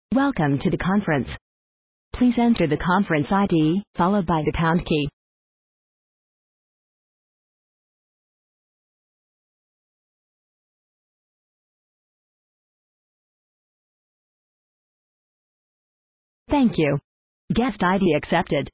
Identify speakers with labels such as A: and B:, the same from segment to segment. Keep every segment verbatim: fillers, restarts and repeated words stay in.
A: Welcome to the conference. Please enter the conference I D, followed by the pound key. Thank you. Guest I D accepted.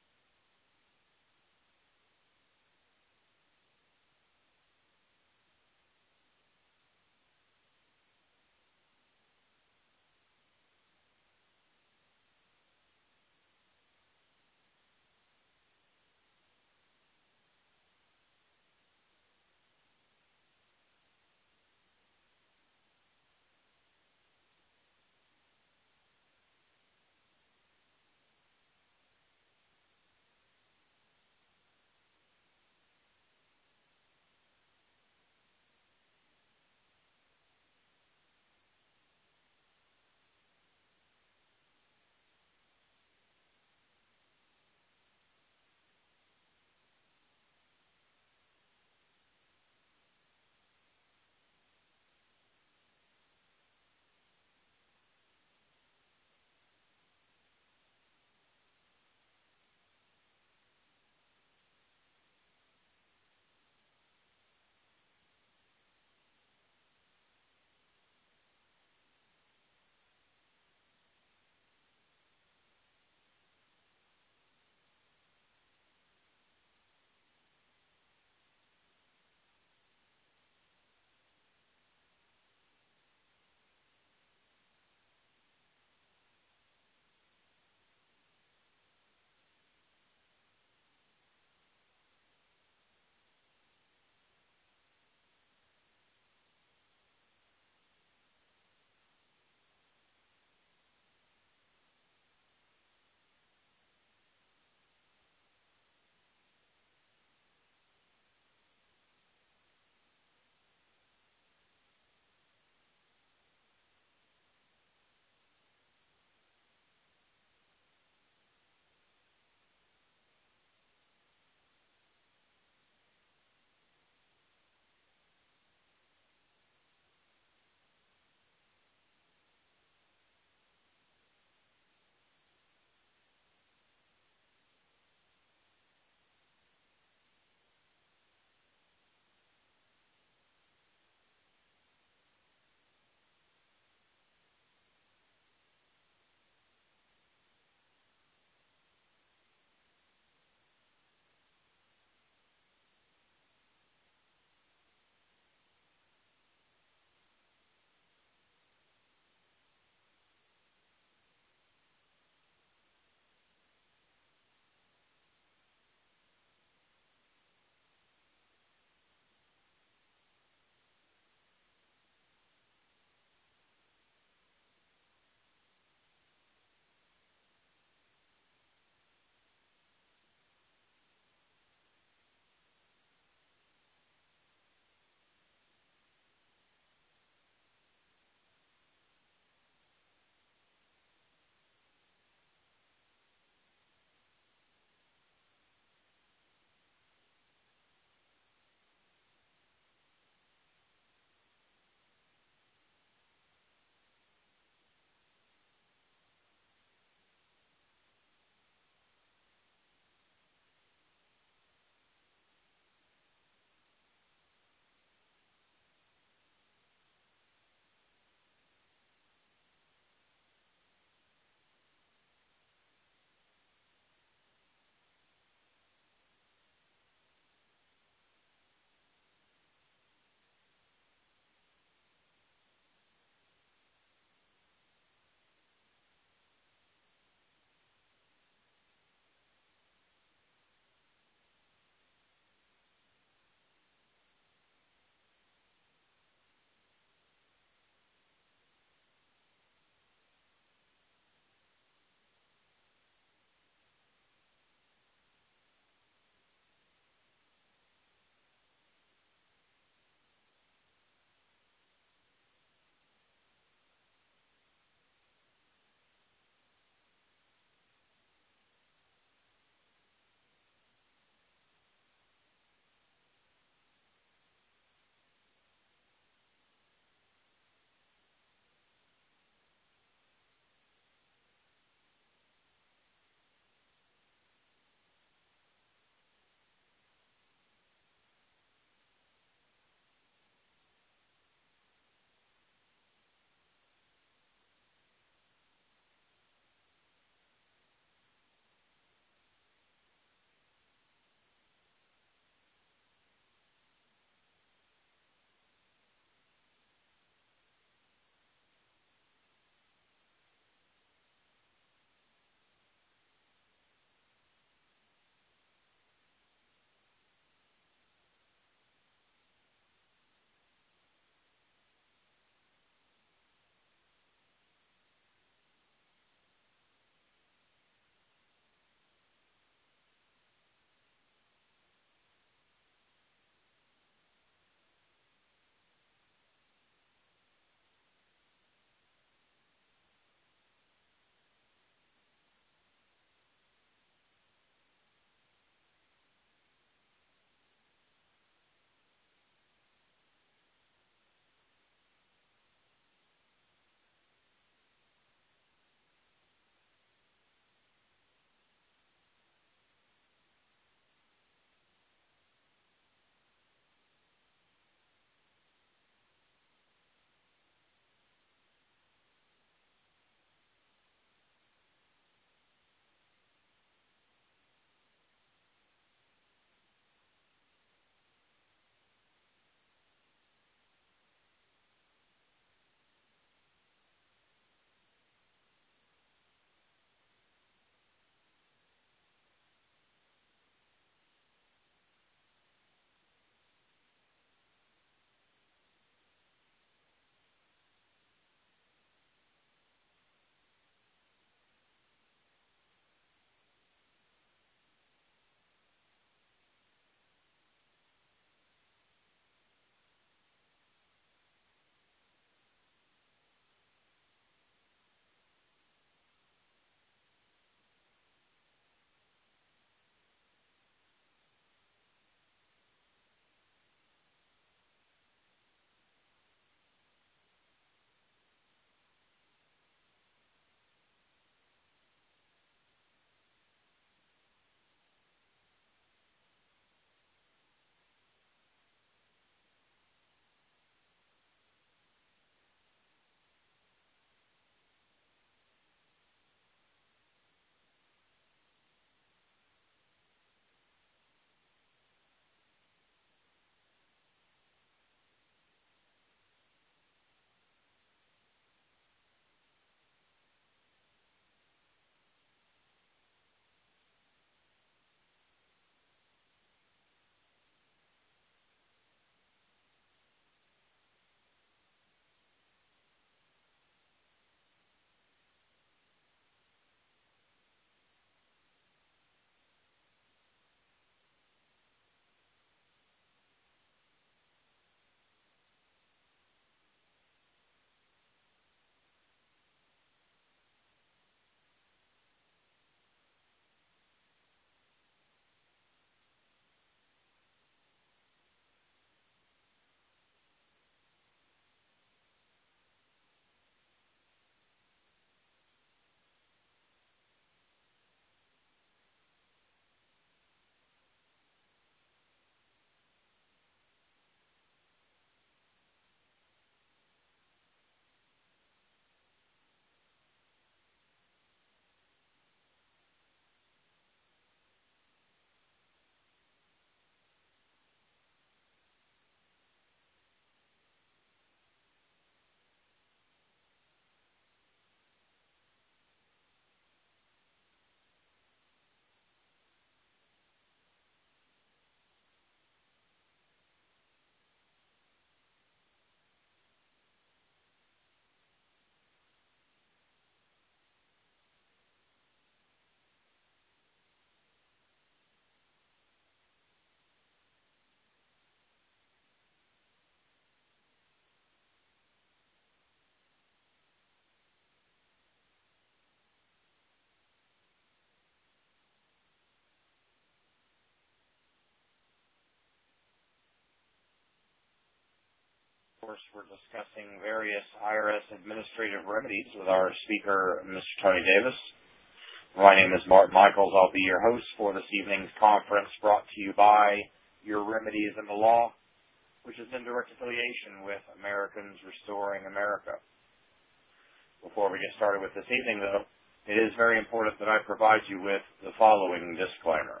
B: course, we're discussing various I R S administrative remedies with our speaker, Mister Tony Davis. My name is Mark Michaels. I'll be your host for this evening's conference, brought to you by Your Remedies in the Law, which is in direct affiliation with Americans Restoring America. Before we get started with this evening, though, it is very important that I provide you with the following disclaimer.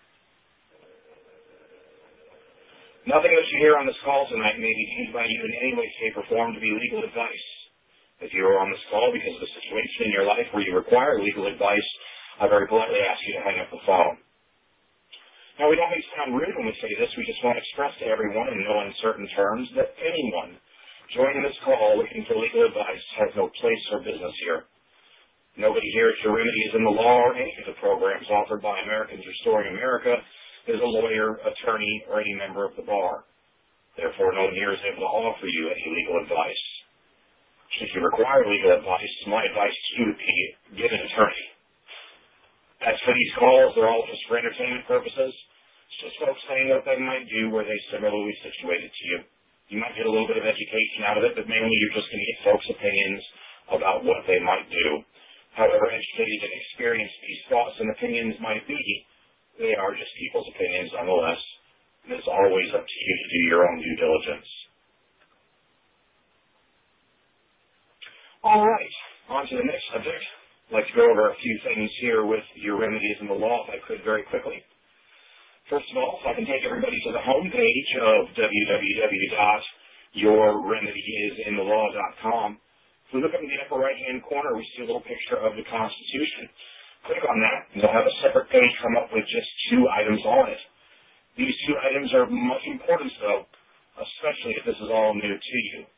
C: Nothing that you hear on this call tonight may be deemed by you in any way, shape, or form to be legal advice. If you are on this call because of a situation in your life where you require legal advice, I very politely ask you to hang up the phone. Now, we don't make it sound rude when we say this. We just want to express to everyone in no uncertain terms that anyone joining this call looking for legal advice has no place or business here. Nobody here at Your Remedies in the Law or any of the programs offered by Americans Restoring America is a lawyer, attorney, or any member of the bar. Therefore, no one here is able to offer you any legal advice. Should you require legal advice, my advice to you would be get an attorney. As for these calls, they're all just for entertainment purposes. It's just folks saying what they might do where they similarly situated to you. You might get a little bit of education out of it, but mainly you're just going to get folks' opinions about what they might do. However educated and experienced these thoughts and opinions might be, they are just people's opinions nonetheless, and it's always up to you to do your own due diligence. All right, on to the next subject. I'd like to go over a few things here with Your Remedies in the Law, if I could, very quickly. First of all, if I can take everybody to the home page of w w w dot your remedies in the law dot com. If we look up in the upper right-hand corner, we see a little picture of the Constitution. Click on that, and you'll have a separate page come up with just two items on it. These two items are much importance, though, especially if this is all new to you.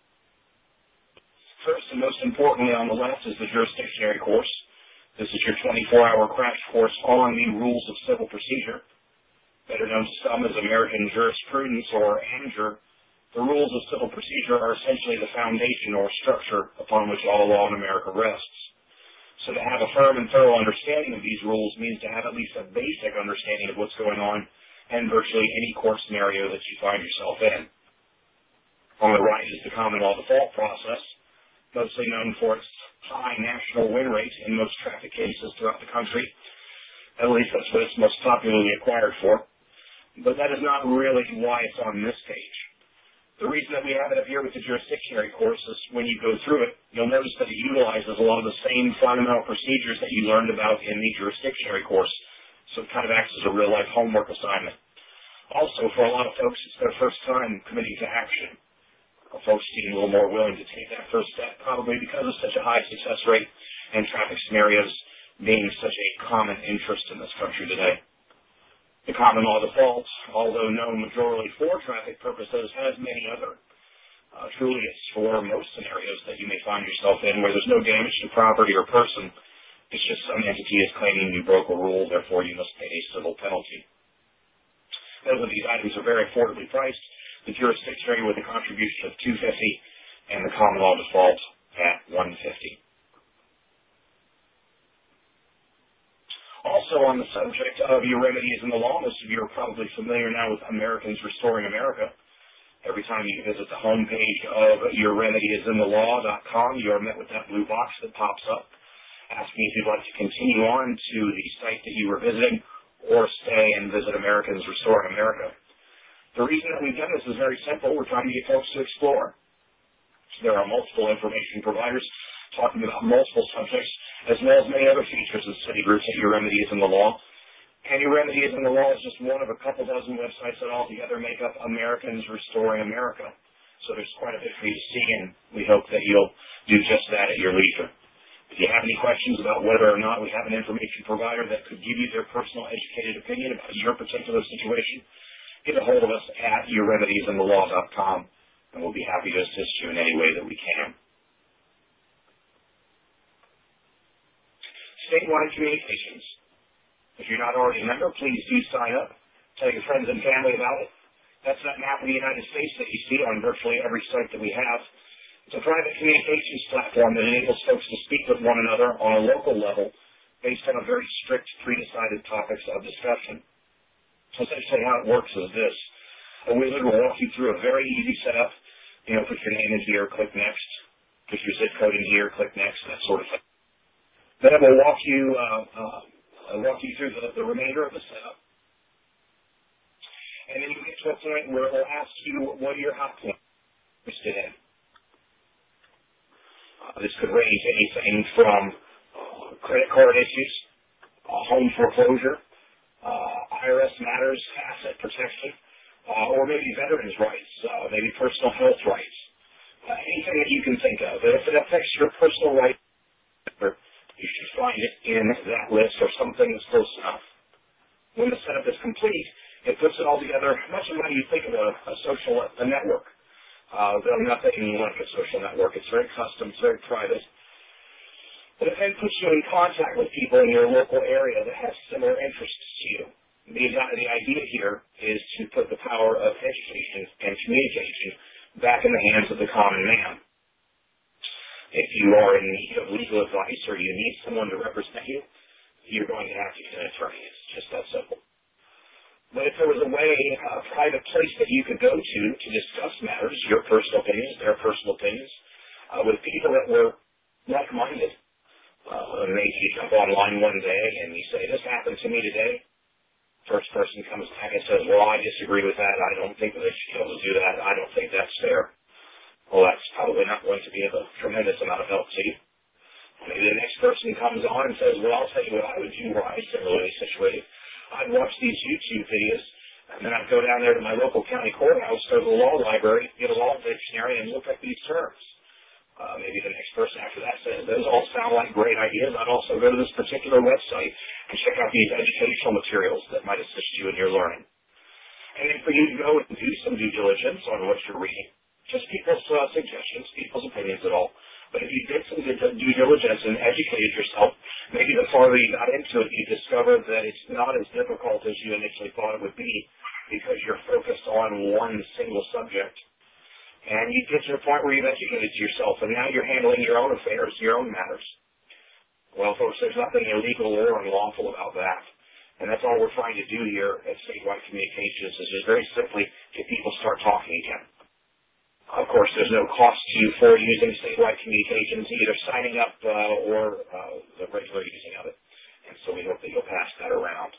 C: First, and most importantly on the left, is the jurisdictionary course. This is your twenty-four hour crash course on the rules of civil procedure. Better known to some as American jurisprudence, or ANJUR, the rules of civil procedure are essentially the foundation or structure upon which all law in America rests. So to have a firm and thorough understanding of these rules means to have at least a basic understanding of what's going on in virtually any court scenario that you find yourself in. On the right is the common law default process, mostly known for its high national win rate in most traffic cases throughout the country. At least that's what it's most popularly acquired for. But that is not really why it's on this page. The reason that we have it up here with the jurisdictionary course is when you go through it, you'll notice that it utilizes a lot of the same fundamental procedures that you learned about in the jurisdictionary course. So it kind of acts as a real-life homework assignment. Also, for a lot of folks, it's their first time committing to action. Folks seem a little more willing to take that first step, probably because of such a high success rate in traffic scenarios being such a common interest in this country today. The common law default, although known majorly for traffic purposes, has many other. Uh, truly, it's for most scenarios that you may find yourself in where there's no damage to property or person. It's just some entity is claiming you broke a rule, therefore you must pay a civil penalty. Both of these items are very affordably priced. The jurisdictionary with a contribution of two hundred fifty dollars and the common law default at one hundred fifty dollars. Also on the subject of Your Remedies in the Law, most of you are probably familiar now with Americans Restoring America. Every time you visit the home page of your remedies in the law dot com, you are met with that blue box that pops up, asking if you'd like to continue on to the site that you were visiting or stay and visit Americans Restoring America. The reason that we've done this is very simple. We're trying to get folks to explore. So there are multiple information providers talking about multiple subjects, as well as many other features and study groups at Your Remedies in the Law. And Your Remedies in the Law is just one of a couple dozen websites that altogether make up Americans Restoring America. So there's quite a bit for you to see, and we hope that you'll do just that at your leisure. If you have any questions about whether or not we have an information provider that could give you their personal educated opinion about your particular situation, get a hold of us at your remedies in the law dot com, and we'll be happy to assist you in any way that we can. Statewide communications. If you're not already a member, please do sign up. Tell your friends and family about it. That's that map of the United States that you see on virtually every site that we have. It's a private communications platform that enables folks to speak with one another on a local level based on a very strict, pre-decided topics of discussion. So essentially how it works is this. A wizard will walk you through a very easy setup You know, put your name in here, click next. Put your zip code in here, click next, that sort of thing. Then I will walk you, uh, uh, I'll walk you through the, the remainder of the setup. And then you get to a point where it will ask you what are your hot points interested in. Uh, this could range anything from uh, credit card issues, uh, home foreclosure, uh, I R S matters, asset protection, uh, or maybe veterans' rights, uh, maybe personal health rights, uh, anything that you can think of. And if it affects your personal rights, you should find it in that list or something that's close enough. When the setup is complete, it puts it all together much like you think of a, a social a network. Uh, though nothing like a social network. It's very custom, it's very private. But it then puts you in contact with people in your local area that have similar interests to you. The, the idea here is to put the power of education and communication back in the hands of the common man. If you are in need of legal advice or you need someone to represent you, you're going to have to get an attorney. It's just that simple. But if there was a way, a private place that you could go to to discuss matters, your personal opinions, their personal opinions, uh, with people that were like-minded, uh, maybe you jump online one day and you say, this happened to me today. First person comes back and says, well, I disagree with that. I don't think that they should be able to do that. I don't think that's fair. Well, that's probably not going to be of a tremendous amount of help to you. Maybe the next person comes on and says, well, I'll tell you what I would do were I similarly situated. I'd watch these YouTube videos, and then I'd go down there to my local county courthouse, go to the law library, get a law dictionary, and look at these terms. Uh, maybe the next person after that says, those all sound like great ideas. I'd also go to this particular website and check out these educational materials that might assist you in your learning. And then for you to go and do some due diligence on what you're reading, just people's uh, suggestions, people's opinions at all. But if you did some due diligence and educated yourself, maybe the farther you got into it, you discovered that it's not as difficult as you initially thought it would be because you're focused on one single subject. And you get to a point where you've educated yourself, and now you're handling your own affairs, your own matters. Well, folks, there's nothing illegal or unlawful about that. And that's all we're trying to do here at Statewide Communications is just very simply get people start talking again. Of course, there's no cost to you for using Statewide Communications, either signing up uh, or uh, the regular using of it. And so we hope that you'll pass that around.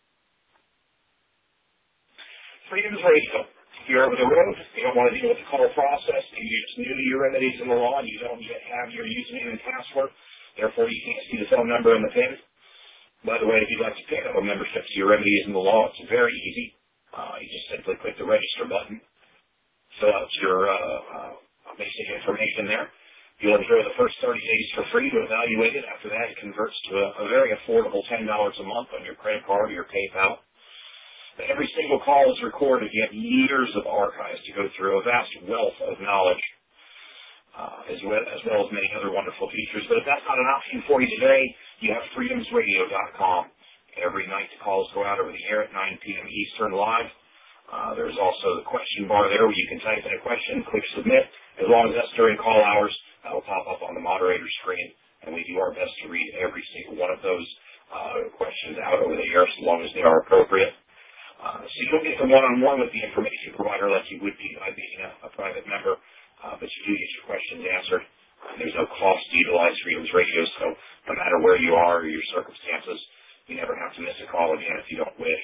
C: Freedoms Radio. If you're over the road, you don't want to deal with the call process, you're just new to your remedies in the law, and you don't yet have your username and password, therefore you can't see the phone number and the PIN. By the way, if you'd like to pick up a membership to your remedies in the law, it's very easy. Uh, you just simply click the register button. Fill out your uh, uh, basic information there. You'll enjoy the first thirty days for free to evaluate it. After that, it converts to a, a very affordable ten dollars a month on your credit card or your PayPal. But every single call is recorded. You have years of archives to go through, a vast wealth of knowledge, uh, as, well, as well as many other wonderful features. But if that's not an option for you today, you have freedoms radio dot com. Every night the calls go out over the air at nine p.m. Eastern live. Uh, there's also the question bar there where you can type in a question, click submit. As long as that's during call hours, that will pop up on the moderator screen, and we do our best to read every single one of those uh, questions out over the air so long as they are appropriate. Uh, so you don't get the one-on-one with the information provider like you would be by being a, a private member, uh, but you do get your questions answered. Uh, there's no cost to utilize Freedoms Radio, so no matter where you are or your circumstances, you never have to miss a call again if you don't wish.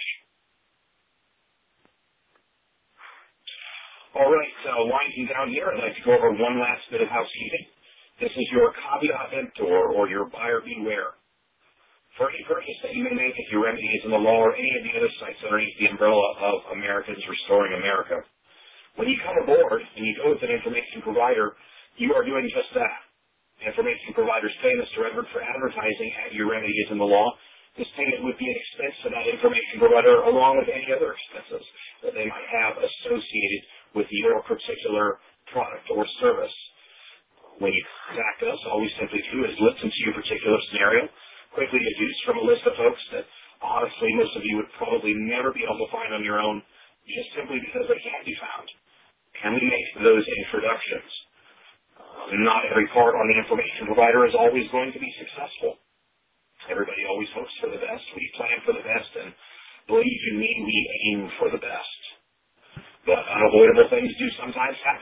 C: All right, so winding down here, I'd like to go over one last bit of housekeeping. This is your caveat emptor, or your buyer beware. For any purchase that you may make at your remedies in the law or any of the other sites underneath the umbrella of Americans Restoring America, when you come aboard and you go with an information provider, you are doing just that. Information providers pay Mister Edward for advertising at your remedies in the law. This payment would be an expense to that information provider along with any other expenses that they might have associated with your particular product or service. When you contact us, all we simply do is listen to your particular scenario, quickly deduce from a list of folks that honestly most of you would probably never be able to find on your own just simply because they can't be found. And we make those introductions. Uh, not every part on the information provider is always going to be successful. Everybody always hopes for the best. We plan for the best, and believe you me, we aim for the best. But unavoidable things do sometimes happen, and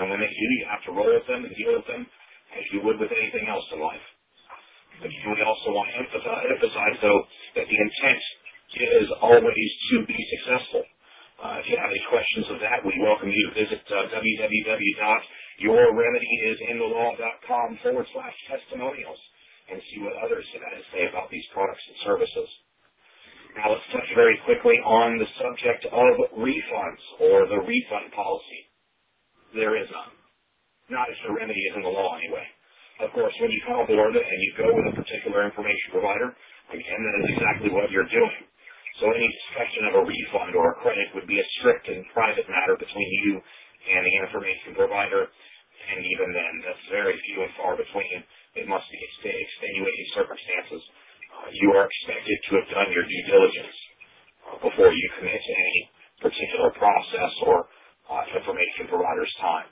C: And when they do, you have to roll with them and deal with them as you would with anything else in life. Again, we also want to emphasize, emphasize though, that the intent is always to be successful. Uh, if you have any questions of that, we welcome you to visit uh, www.yourremedyisinthe law.com forward slash testimonials and see what others have had to say about these products and services. Now let's touch very quickly on the subject of refunds or the refund policy. There is none. Not if the remedy is in the law anyway. Of course, when you come aboard and you go with a particular information provider, again, that is exactly what you're doing. So any discussion of a refund or a credit would be a strict and private matter between you and the information provider, and even then, that's very few and far between. It must be extenuating circumstances. Uh, you are expected to have done your due diligence uh, before you commit to any particular process or uh, information provider's time.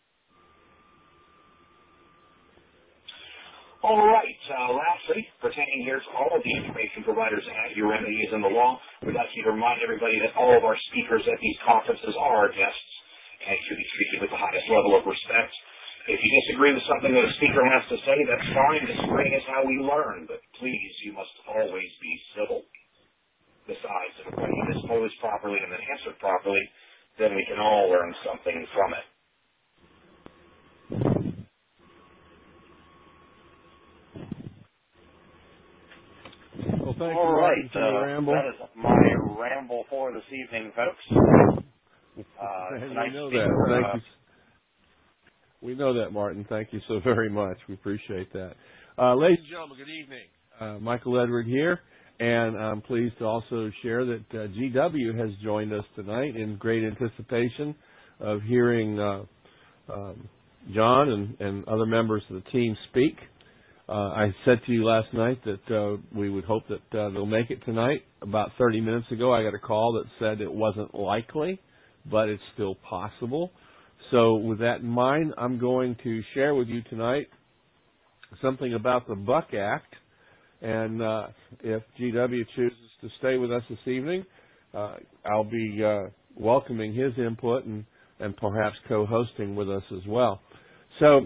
C: All right. Uh, lastly, pertaining here to all of the information providers at Your Remedy is in the Law, we'd like you to remind everybody that all of our speakers at these conferences are our guests and should be treated with the highest level of respect. If you disagree with something that a speaker has to say, that's fine. Disagreeing is how we learn, but please, you must always be civil. Besides, if a question is posed properly and then answered properly, then we can all learn something from it.
D: Well, thank
B: All
D: you,
B: right,
D: uh,
B: ramble. That is my ramble for this evening, folks. Uh,
D: we know that. Thank uh, you. We know that, Martin. Thank you so very much. We appreciate that. Uh, ladies and gentlemen, good evening. Uh, Michael Edward here, and I'm pleased to also share that uh, G W has joined us tonight in great anticipation of hearing uh, um, John and, and other members of the team speak. Uh, I said to you last night that uh, we would hope that uh, they'll make it tonight. About thirty minutes ago, I got a call that said it wasn't likely, but it's still possible. So with that in mind, I'm going to share with you tonight something about the Buck Act. And uh, if G W chooses to stay with us this evening, uh, I'll be uh, welcoming his input and, and perhaps co-hosting with us as well. So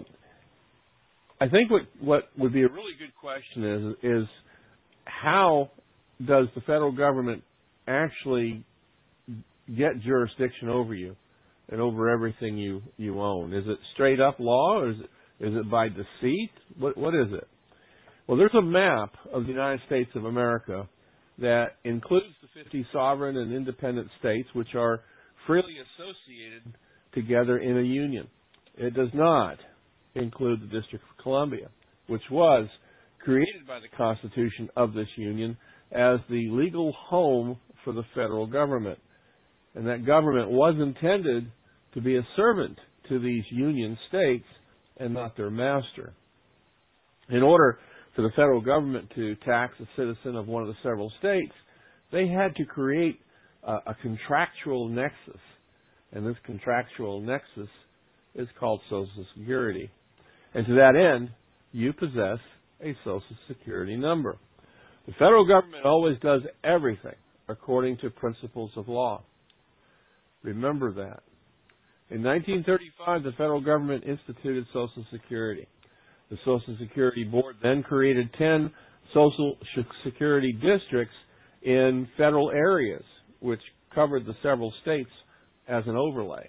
D: I think what, what would be a really good question is, is how does the federal government actually get jurisdiction over you and over everything you, you own? Is it straight up law, or is it, is it by deceit? What, what is it? Well, there's a map of the United States of America that includes the fifty sovereign and independent states, which are freely associated together in a union. It does not include the District of Columbia, which was created by the Constitution of this union as the legal home for the federal government. And that government was intended to be a servant to these union states and not their master. In order for the federal government to tax a citizen of one of the several states, they had to create a, a contractual nexus. And this contractual nexus is called Social Security. And to that end, you possess a Social Security number. The federal government always does everything according to principles of law. Remember that. In nineteen thirty-five, the federal government instituted Social Security. The Social Security Board then created ten Social Security districts in federal areas, which covered the several states as an overlay.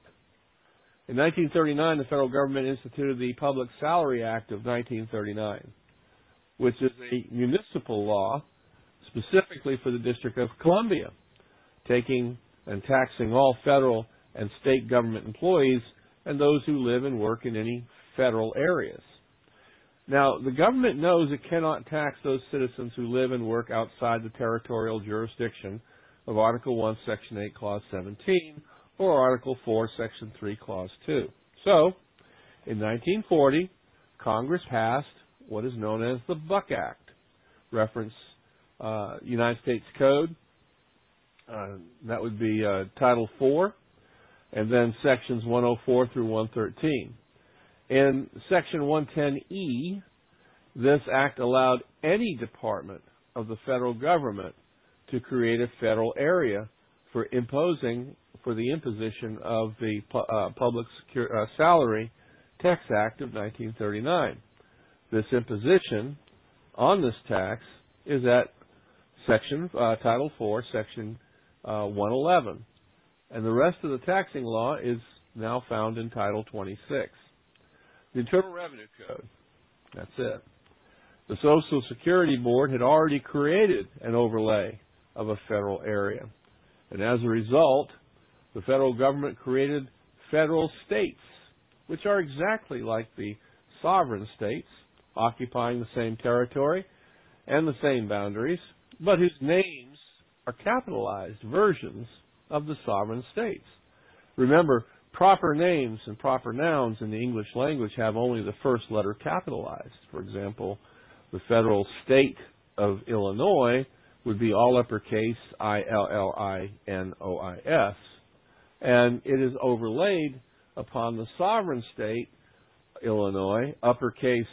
D: In nineteen thirty-nine, the federal government instituted the Public Salary Act of nineteen thirty-nine, which is a municipal law specifically for the District of Columbia, taking and taxing all federal and state government employees and those who live and work in any federal areas. Now, the government knows it cannot tax those citizens who live and work outside the territorial jurisdiction of Article one, Section eight, Clause seventeen, or Article four, Section three, Clause two. So, in nineteen forty, Congress passed what is known as the Buck Act, reference uh, United States Code. Uh, that would be uh, Title four, and then Sections one oh four through one thirteen. In Section one ten E, this act allowed any department of the federal government to create a federal area for imposing for the imposition of the uh, Public Secure, uh, Salary Tax Act of nineteen thirty-nine. This imposition on this tax is at Section uh, Title four, Section uh, one eleven, and the rest of the taxing law is now found in Title twenty-six. The Internal Revenue Code, that's it. The Social Security Board had already created an overlay of a federal area, and as a result, the federal government created federal states, which are exactly like the sovereign states, occupying the same territory and the same boundaries, but whose names are capitalized versions of the sovereign states. Remember, proper names and proper nouns in the English language have only the first letter capitalized. For example, the federal state of Illinois would be all uppercase I L L I N O I S, and it is overlaid upon the sovereign state, Illinois, uppercase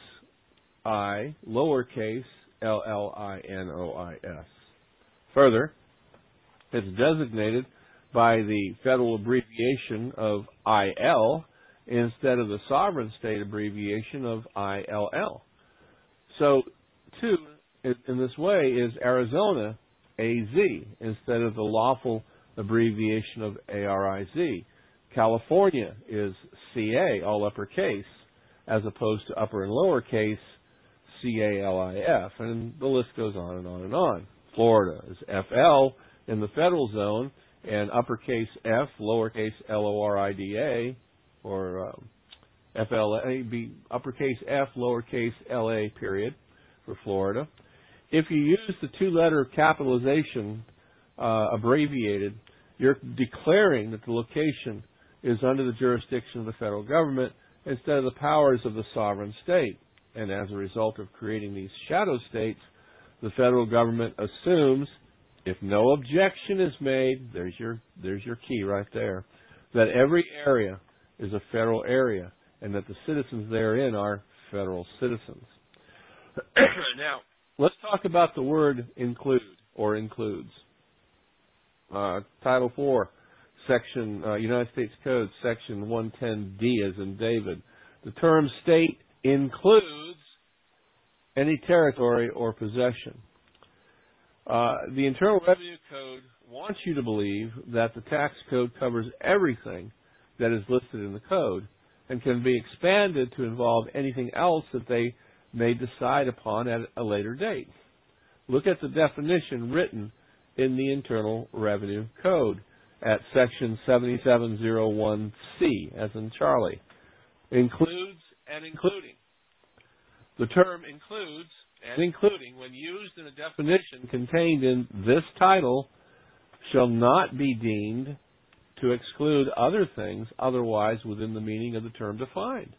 D: I, lowercase L L I N O I S. Further, it's designated by the federal abbreviation of I L instead of the sovereign state abbreviation of I L L. So, too, in this way, is Arizona A Z instead of the lawful abbreviation of A R I Z. California is C A, all uppercase, as opposed to upper and lowercase C A L I F, and the list goes on and on and on. Florida is F L in the federal zone, and uppercase F, lowercase L O R I D A, or um, F L A, be uppercase F, lowercase L A, period, for Florida. If you use the two-letter capitalization uh, abbreviated, you're declaring that the location is under the jurisdiction of the federal government instead of the powers of the sovereign state. And as a result of creating these shadow states, the federal government assumes, if no objection is made, there's your there's your key right there, that every area is a federal area and that the citizens therein are federal citizens. Now, let's talk about the word include or includes. Uh, Title four, Section uh, United States Code, Section one ten D, as in David. The term state includes any territory or possession. Uh, the Internal Revenue Code wants you to believe that the tax code covers everything that is listed in the code and can be expanded to involve anything else that they may decide upon at a later date. Look at the definition written in the Internal Revenue Code at Section seventy-seven oh one C, as in Charlie. Includes and including. The term includes and including, when used in a definition contained in this title, shall not be deemed to exclude other things otherwise within the meaning of the term defined.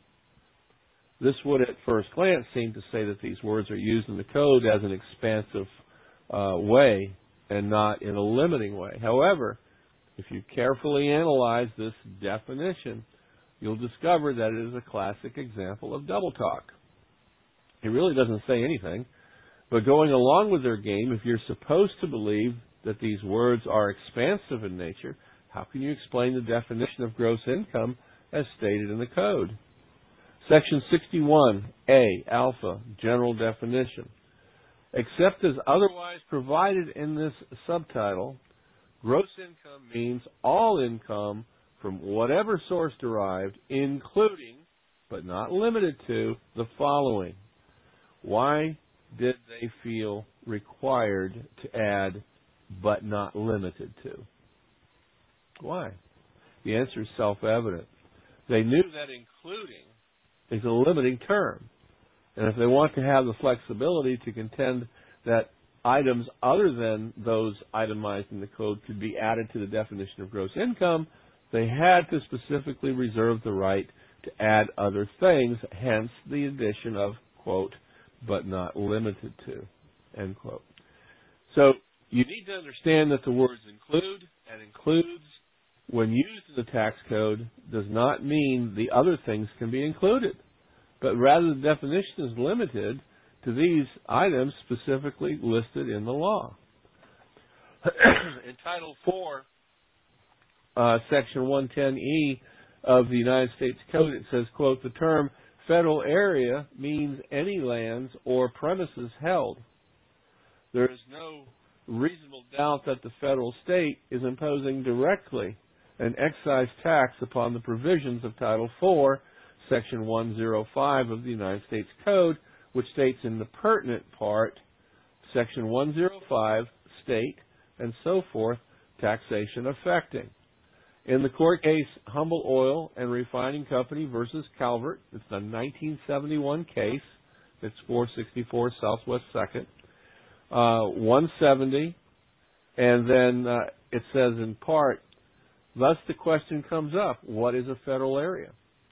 D: This would at first glance seem to say that these words are used in the code as an expansive uh, way and not in a limiting way. However, if you carefully analyze this definition, you'll discover that it is a classic example of double talk. It really doesn't say anything, but going along with their game, if you're supposed to believe that these words are expansive in nature, how can you explain the definition of gross income as stated in the code? Section sixty-one A, Alpha, General Definition. Except as otherwise provided in this subtitle, gross income means all income from whatever source derived, including, but not limited to, the following. Why did they feel required to add, but not limited to? Why? The answer is self-evident. They knew that including is a limiting term. And if they want to have the flexibility to contend that items other than those itemized in the code could be added to the definition of gross income, they had to specifically reserve the right to add other things, hence the addition of, quote, but not limited to, end quote. So you need to understand that the words include and includes, when used in the tax code, does not mean the other things can be included, but rather the definition is limited to these items specifically listed in the law. In Title four, uh, Section one ten E of the United States Code, it says, quote, the term federal area means any lands or premises held. There is no reasonable doubt that the federal state is imposing directly an excise tax upon the provisions of Title four, Section one oh five of the United States Code, which states in the pertinent part, Section one oh five, state, and so forth, taxation affecting. In the court case Humble Oil and Refining Company versus Calvert, it's a nineteen seventy-one case. It's four sixty-four Southwest second, uh, one seventy, and then uh, it says in part, thus the question comes up, what is a federal area?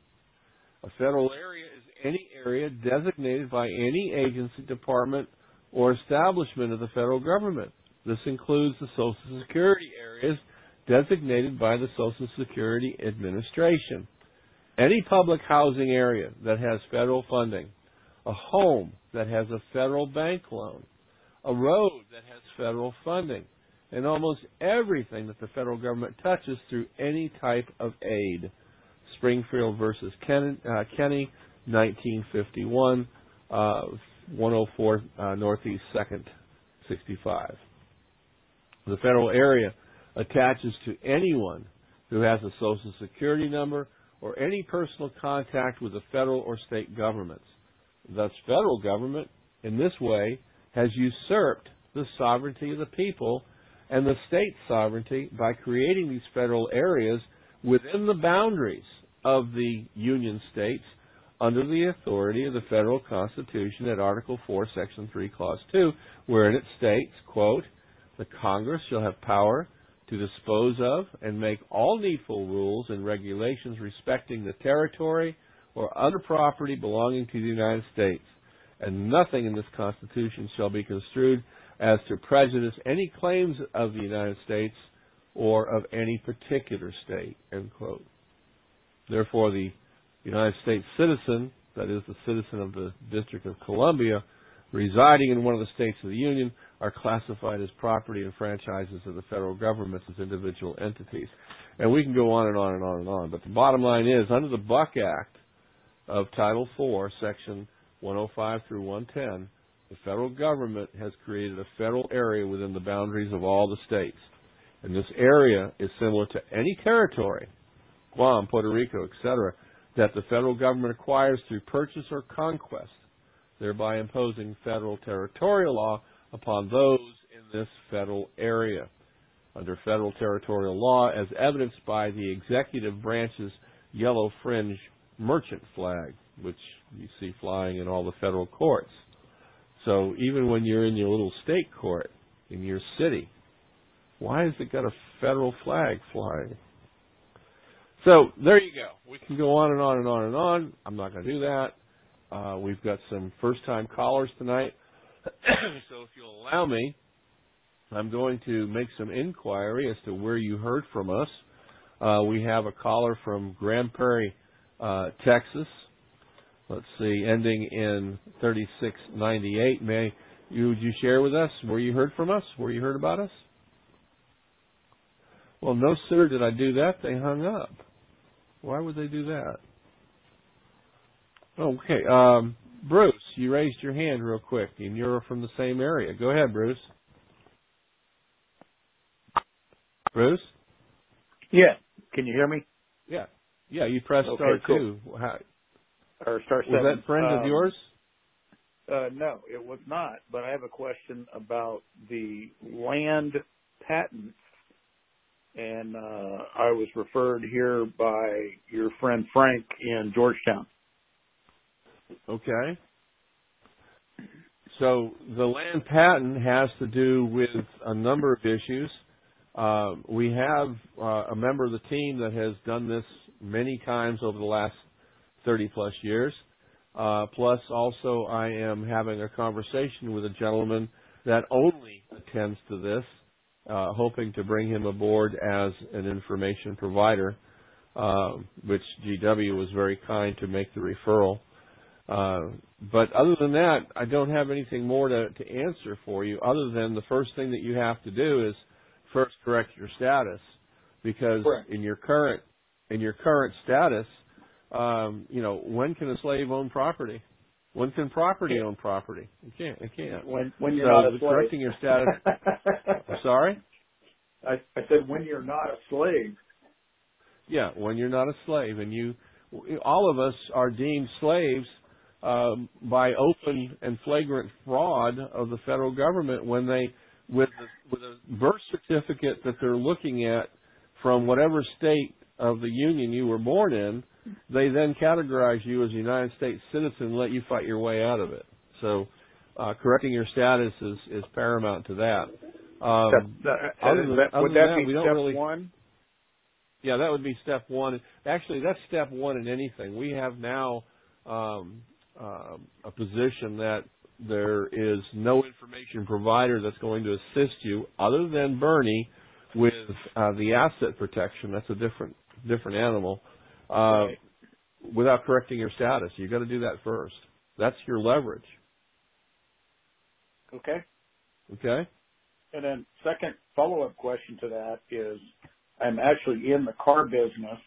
D: A federal area is any area designated by any agency, department, or establishment of the federal government. This includes the Social Security areas designated by the Social Security Administration. Any public housing area that has federal funding, a home that has a federal bank loan, a road that has federal funding, and almost everything that the federal government touches through any type of aid. Springfield versus Ken, uh, Kenny, nineteen fifty-one, uh, one oh four uh, Northeast second, sixty-five. The federal area attaches to anyone who has a Social Security number or any personal contact with the federal or state governments. Thus, federal government, in this way, has usurped the sovereignty of the people and the state sovereignty by creating these federal areas within the boundaries of the Union states under the authority of the federal Constitution at Article four, Section three, Clause two, wherein it states, quote, the Congress shall have power to dispose of and make all needful rules and regulations respecting the territory or other property belonging to the United States, and nothing in this Constitution shall be construed as to prejudice any claims of the United States or of any particular state, end quote. Therefore, the United States citizen, that is the citizen of the District of Columbia, residing in one of the states of the Union, are classified as property and franchises of the federal government as individual entities. And we can go on and on and on and on. But the bottom line is, under the Buck Act of Title four, Section one oh five through one ten, the federal government has created a federal area within the boundaries of all the states. And this area is similar to any territory, Guam, Puerto Rico, et cetera, that the federal government acquires through purchase or conquest, thereby imposing federal territorial law upon those in this federal area. Under federal territorial law, as evidenced by the executive branch's yellow fringe merchant flag, which you see flying in all the federal courts. So even when you're in your little state court in your city, why has it got a federal flag flying? So there you go. We can go on and on and on and on. I'm not going to do that. Uh, we've got some first-time callers tonight. So if you'll allow me, I'm going to make some inquiry as to where you heard from us. Uh, we have a caller from Grand Prairie, uh, Texas. Let's see, ending in thirty-six ninety-eight. May you, would you share with us where you heard from us, where you heard about us? Well, no sooner did I do that, they hung up. Why would they do that? Okay, um, Bruce, you raised your hand real quick, and you're from the same area. Go ahead, Bruce. Bruce?
E: Yeah. Can you hear me?
D: Yeah. Yeah, you pressed
E: okay,
D: star
E: cool.
D: two. How,
E: or star
D: was
E: seven.
D: that friend
E: um,
D: of yours?
E: Uh, no, it was not. But I have a question about the land patents. And uh, I was referred here by your friend Frank in Georgetown.
D: Okay. So the land patent has to do with a number of issues. Uh, we have uh, a member of the team that has done this many times over the last thirty plus years. Uh, plus, also, I am having a conversation with a gentleman that only attends to this, uh, hoping to bring him aboard as an information provider, uh, which G W was very kind to make the referral. Uh, but other than that, I don't have anything more to, to answer for you, other than the first thing that you have to do is first correct your status, because
E: Correct.
D: in your current in your current status, um, you know, when can a slave own property? When can property own property? You can't. It can't.
E: When when you're
D: so
E: not a slave.
D: correcting your status. I'm sorry.
E: I, I said when you're not a slave.
D: Yeah, when you're not a slave, and you, all of us are deemed slaves um, by open and flagrant fraud of the federal government when they, with the, with a birth certificate that they're looking at from whatever state of the union you were born in, they then categorize you as a United States citizen and let you fight your way out of it. So, uh, correcting your status is, is paramount to that. Um,
E: that, that,
D: other than,
E: that,
D: other
E: would
D: than
E: that
D: that,
E: be
D: we don't
E: step
D: really,
E: one?
D: Yeah, that would be step one. Actually, that's step one in anything. We have now um, uh, a position that there is no information provider that's going to assist you other than Bernie with uh, the asset protection. That's a different different animal. Uh,
E: Right.
D: Without correcting your status, you've got to do that first. That's your leverage.
E: Okay.
D: Okay.
E: And then second follow-up question to that is, I'm actually in the car business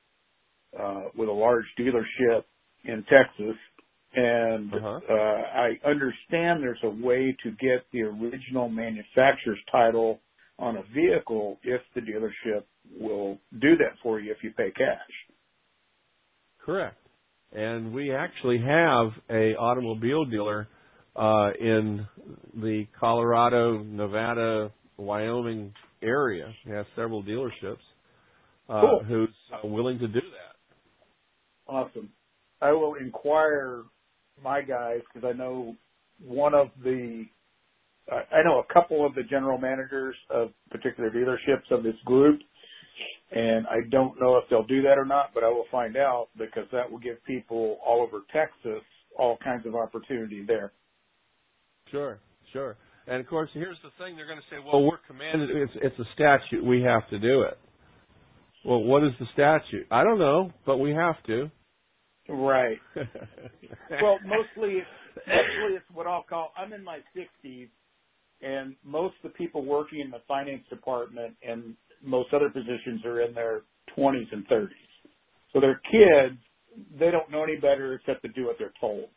E: uh, with a large dealership in Texas, and
D: Uh-huh.
E: uh, I understand there's a way to get the original manufacturer's title on a vehicle if the dealership will do that for you if you pay cash.
D: Correct. And we actually have a automobile dealer uh, in the Colorado, Nevada, Wyoming area. He has several dealerships uh,
E: Cool.
D: who's uh, willing to do that.
E: Awesome. I will inquire my guys because I know one of the, I know a couple of the general managers of particular dealerships of this group, and I don't know if they'll do that or not, but I will find out because that will give people all over Texas all kinds of opportunity there.
D: Sure, sure. And of course, here's the thing: they're going to say, "Well, we're commanded. It's, it's a statute. We have to do it." Well, what is the statute? I don't know, but we have to.
E: Right. Well, mostly, mostly it's what I'll call. I'm in my sixties, and most of the people working in the finance department and most other positions are in their twenties and thirties. So they're kids. They don't know any better except to do what they're told.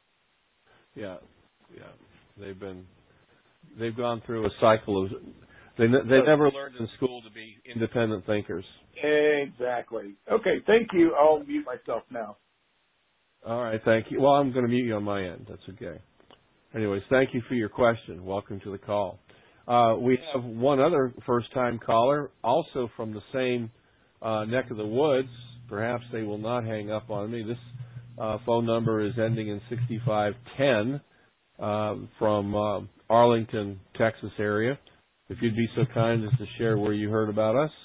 D: Yeah, yeah. They've been, they've gone through a cycle of, they they never learned in school to be independent thinkers.
E: Exactly. Okay, thank you. I'll mute myself now.
D: All right, thank you. Well, I'm going to mute you on my end. That's okay. Anyways, thank you for your question. Welcome to the call. Uh, we have one other first-time caller, also from the same uh, neck of the woods. Perhaps they will not hang up on me. This uh, phone number is ending in sixty-five ten uh, from uh, Arlington, Texas area. If you'd be so kind as to share where you heard about us.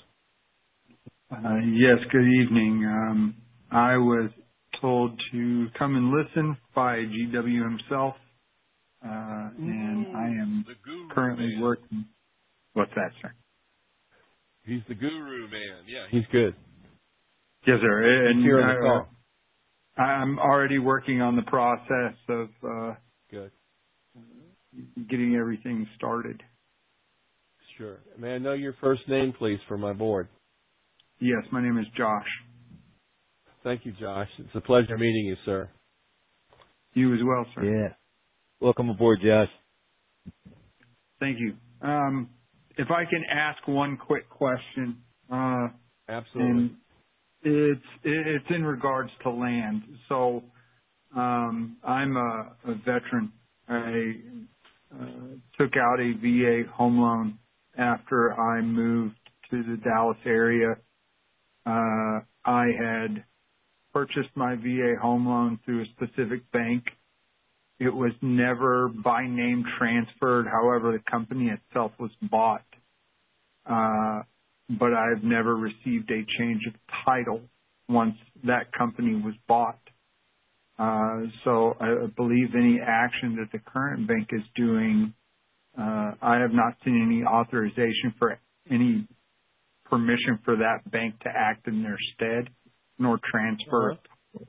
F: Uh, yes, good evening. Um, I was told to come and listen by G W himself, uh, and I am currently
D: man.
F: working. What's that, sir?
D: He's the guru man. Yeah, he's good.
F: Yes, sir. And
D: He's here on the
F: uh,
D: call.
F: I'm already working on the process of uh,
D: Good.
F: getting everything started.
D: Sure. May I know your first name, please, for my board?
F: Yes, my name is Josh.
D: Thank you, Josh. It's a pleasure meeting you, sir.
F: You as well, sir.
G: Yeah. Welcome aboard, Josh.
F: Thank you. Um, if I can ask one quick question. Uh,
D: Absolutely.
F: And it's it's in regards to land. So um, I'm a, a veteran. I uh, took out a V A home loan after I moved to the Dallas area. Uh, I had purchased my V A home loan through a specific bank. It was never by name transferred. However, the company itself was bought. Uh, but I've never received a change of title once that company was bought. Uh, so I believe any action that the current bank is doing, uh, I have not seen any authorization for any permission for that bank to act in their stead, nor transfer.
D: Uh-huh.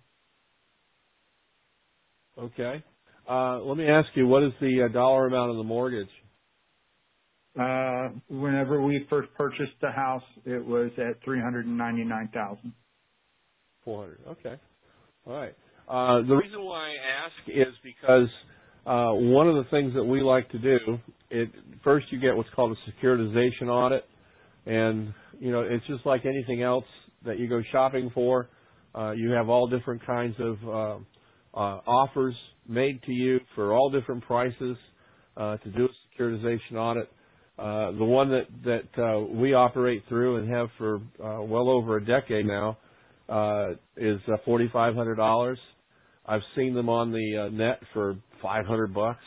D: Okay. Uh, let me ask you, what is the uh, dollar amount of the mortgage?
F: Uh, whenever we first purchased the house, it was at three hundred ninety-nine thousand.
D: Four hundred. Okay. All right. Uh, the reason why I ask is because uh, one of the things that we like to do, it first you get what's called a securitization audit, and you know it's just like anything else that you go shopping for. Uh, you have all different kinds of uh, uh, offers made to you for all different prices uh, to do a securitization audit. Uh, the one that that uh, we operate through and have for uh, well over a decade now uh, is uh, forty-five hundred dollars. I've seen them on the uh, net for five hundred bucks,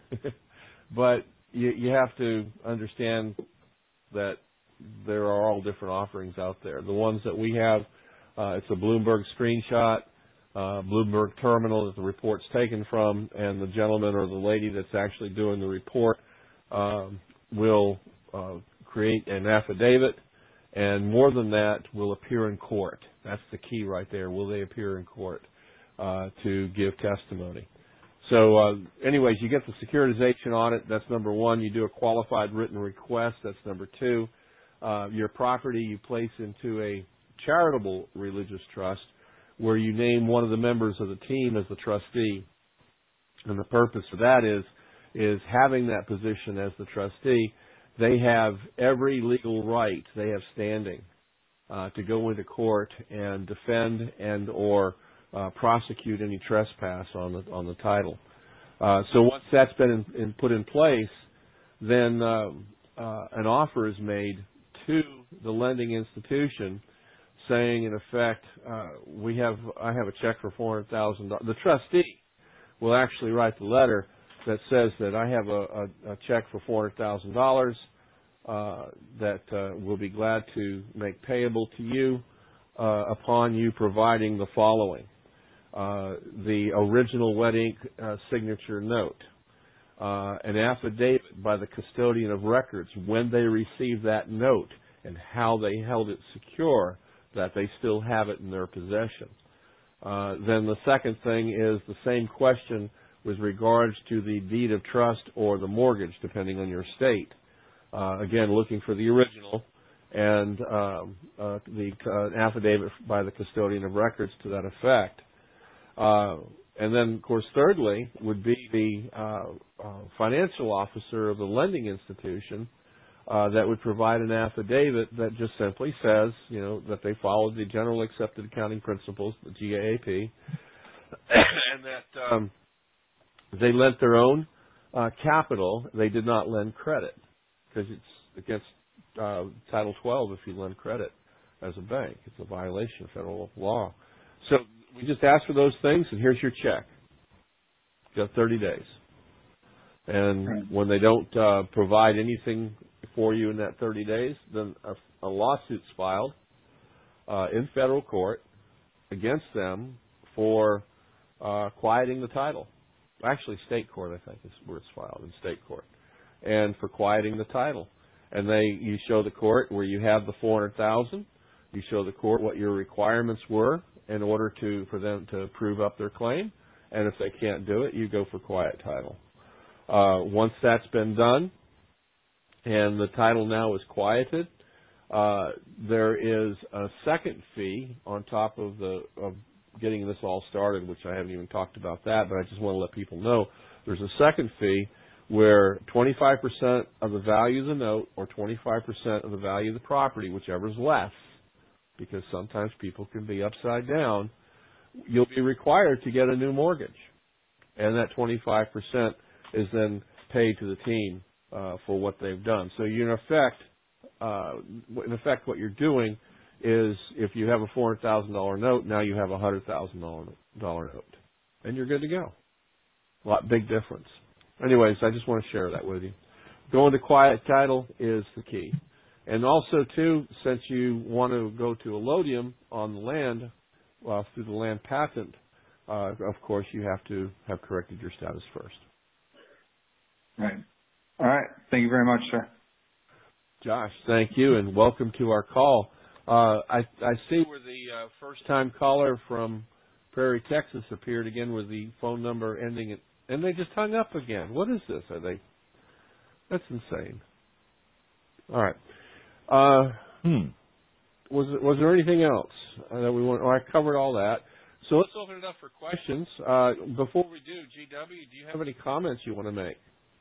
D: but you, you have to understand that there are all different offerings out there. The ones that we have, uh, it's a Bloomberg screenshot, uh, Bloomberg terminal that the report's taken from, and the gentleman or the lady that's actually doing the report um, will uh, create an affidavit, and more than that, will appear in court. That's the key right there. Will they appear in court uh, to give testimony? So uh, anyways, you get the securitization audit. That's number one. You do a qualified written request. That's number two. Uh, your property you place into a charitable religious trust where you name one of the members of the team as the trustee. And the purpose of that is is having that position as the trustee, they have every legal right, they have standing uh, to go into court and defend and or uh, prosecute any trespass on the on the title. Uh, so once that's been in, in, put in place, then uh, uh, an offer is made to the lending institution, saying in effect, uh, we have I have a check for four hundred thousand dollars. The trustee will actually write the letter that says that I have a, a, a check for four hundred thousand dollars uh, that uh, will be glad to make payable to you uh, upon you providing the following: uh, the original wet ink uh, signature note, uh, an affidavit by the custodian of records when they received that note and how they held it secure that they still have it in their possession. Uh, then the second thing is the same question with regards to the deed of trust or the mortgage, depending on your state. Uh, again, looking for the original and um, uh, the uh, affidavit by the custodian of records to that effect. Uh, and then, of course, thirdly would be the uh, uh, financial officer of the lending institution uh, that would provide an affidavit that just simply says, you know, that they followed the general accepted accounting principles, the G A A P, and that um, they lent their own uh, capital. They did not lend credit because it's against uh, Title twelve if you lend credit as a bank. It's a violation of federal law. So we just ask for those things, and here's your check. You got thirty days. And right. when they don't uh, provide anything for you in that thirty days, then a, a lawsuit's filed uh, in federal court against them for uh, quieting the title. Actually, state court, I think, is where it's filed, in state court, and for quieting the title. And they, you show the court where you have the four hundred thousand dollars. You show the court what your requirements were in order to for them to prove up their claim. And if they can't do it, you go for quiet title. Uh, once that's been done, and the title now is quieted, uh, there is a second fee on top of the of getting this all started, which I haven't even talked about that, but I just want to let people know there's a second fee where twenty-five percent of the value of the note or twenty-five percent of the value of the property, whichever is less, because sometimes people can be upside down, you'll be required to get a new mortgage. And that twenty-five percent is then paid to the team uh, for what they've done. So you, in effect, uh, in effect, what you're doing is if you have a four hundred thousand dollars note, now you have a one hundred thousand dollars note. And you're good to go. A lot, big difference. Anyways, I just want to share that with you. Going to quiet title is the key. And also, too, since you want to go to allodium on the land, uh, through the land patent, uh, of course, you have to have corrected your status first.
F: Right. All right. Thank you very much, sir.
D: Josh, thank you, and welcome to our call. Uh, I, I see where the uh, first-time caller from Prairie, Texas appeared again with the phone number ending at, and they just hung up again. What is this? Are they? That's insane. All right. Uh,
G: Hmm.
D: was was there anything else uh, that we want? Oh, I covered all that. So let's open it up for questions. Uh, before we do, G W, do you have any comments you want to make?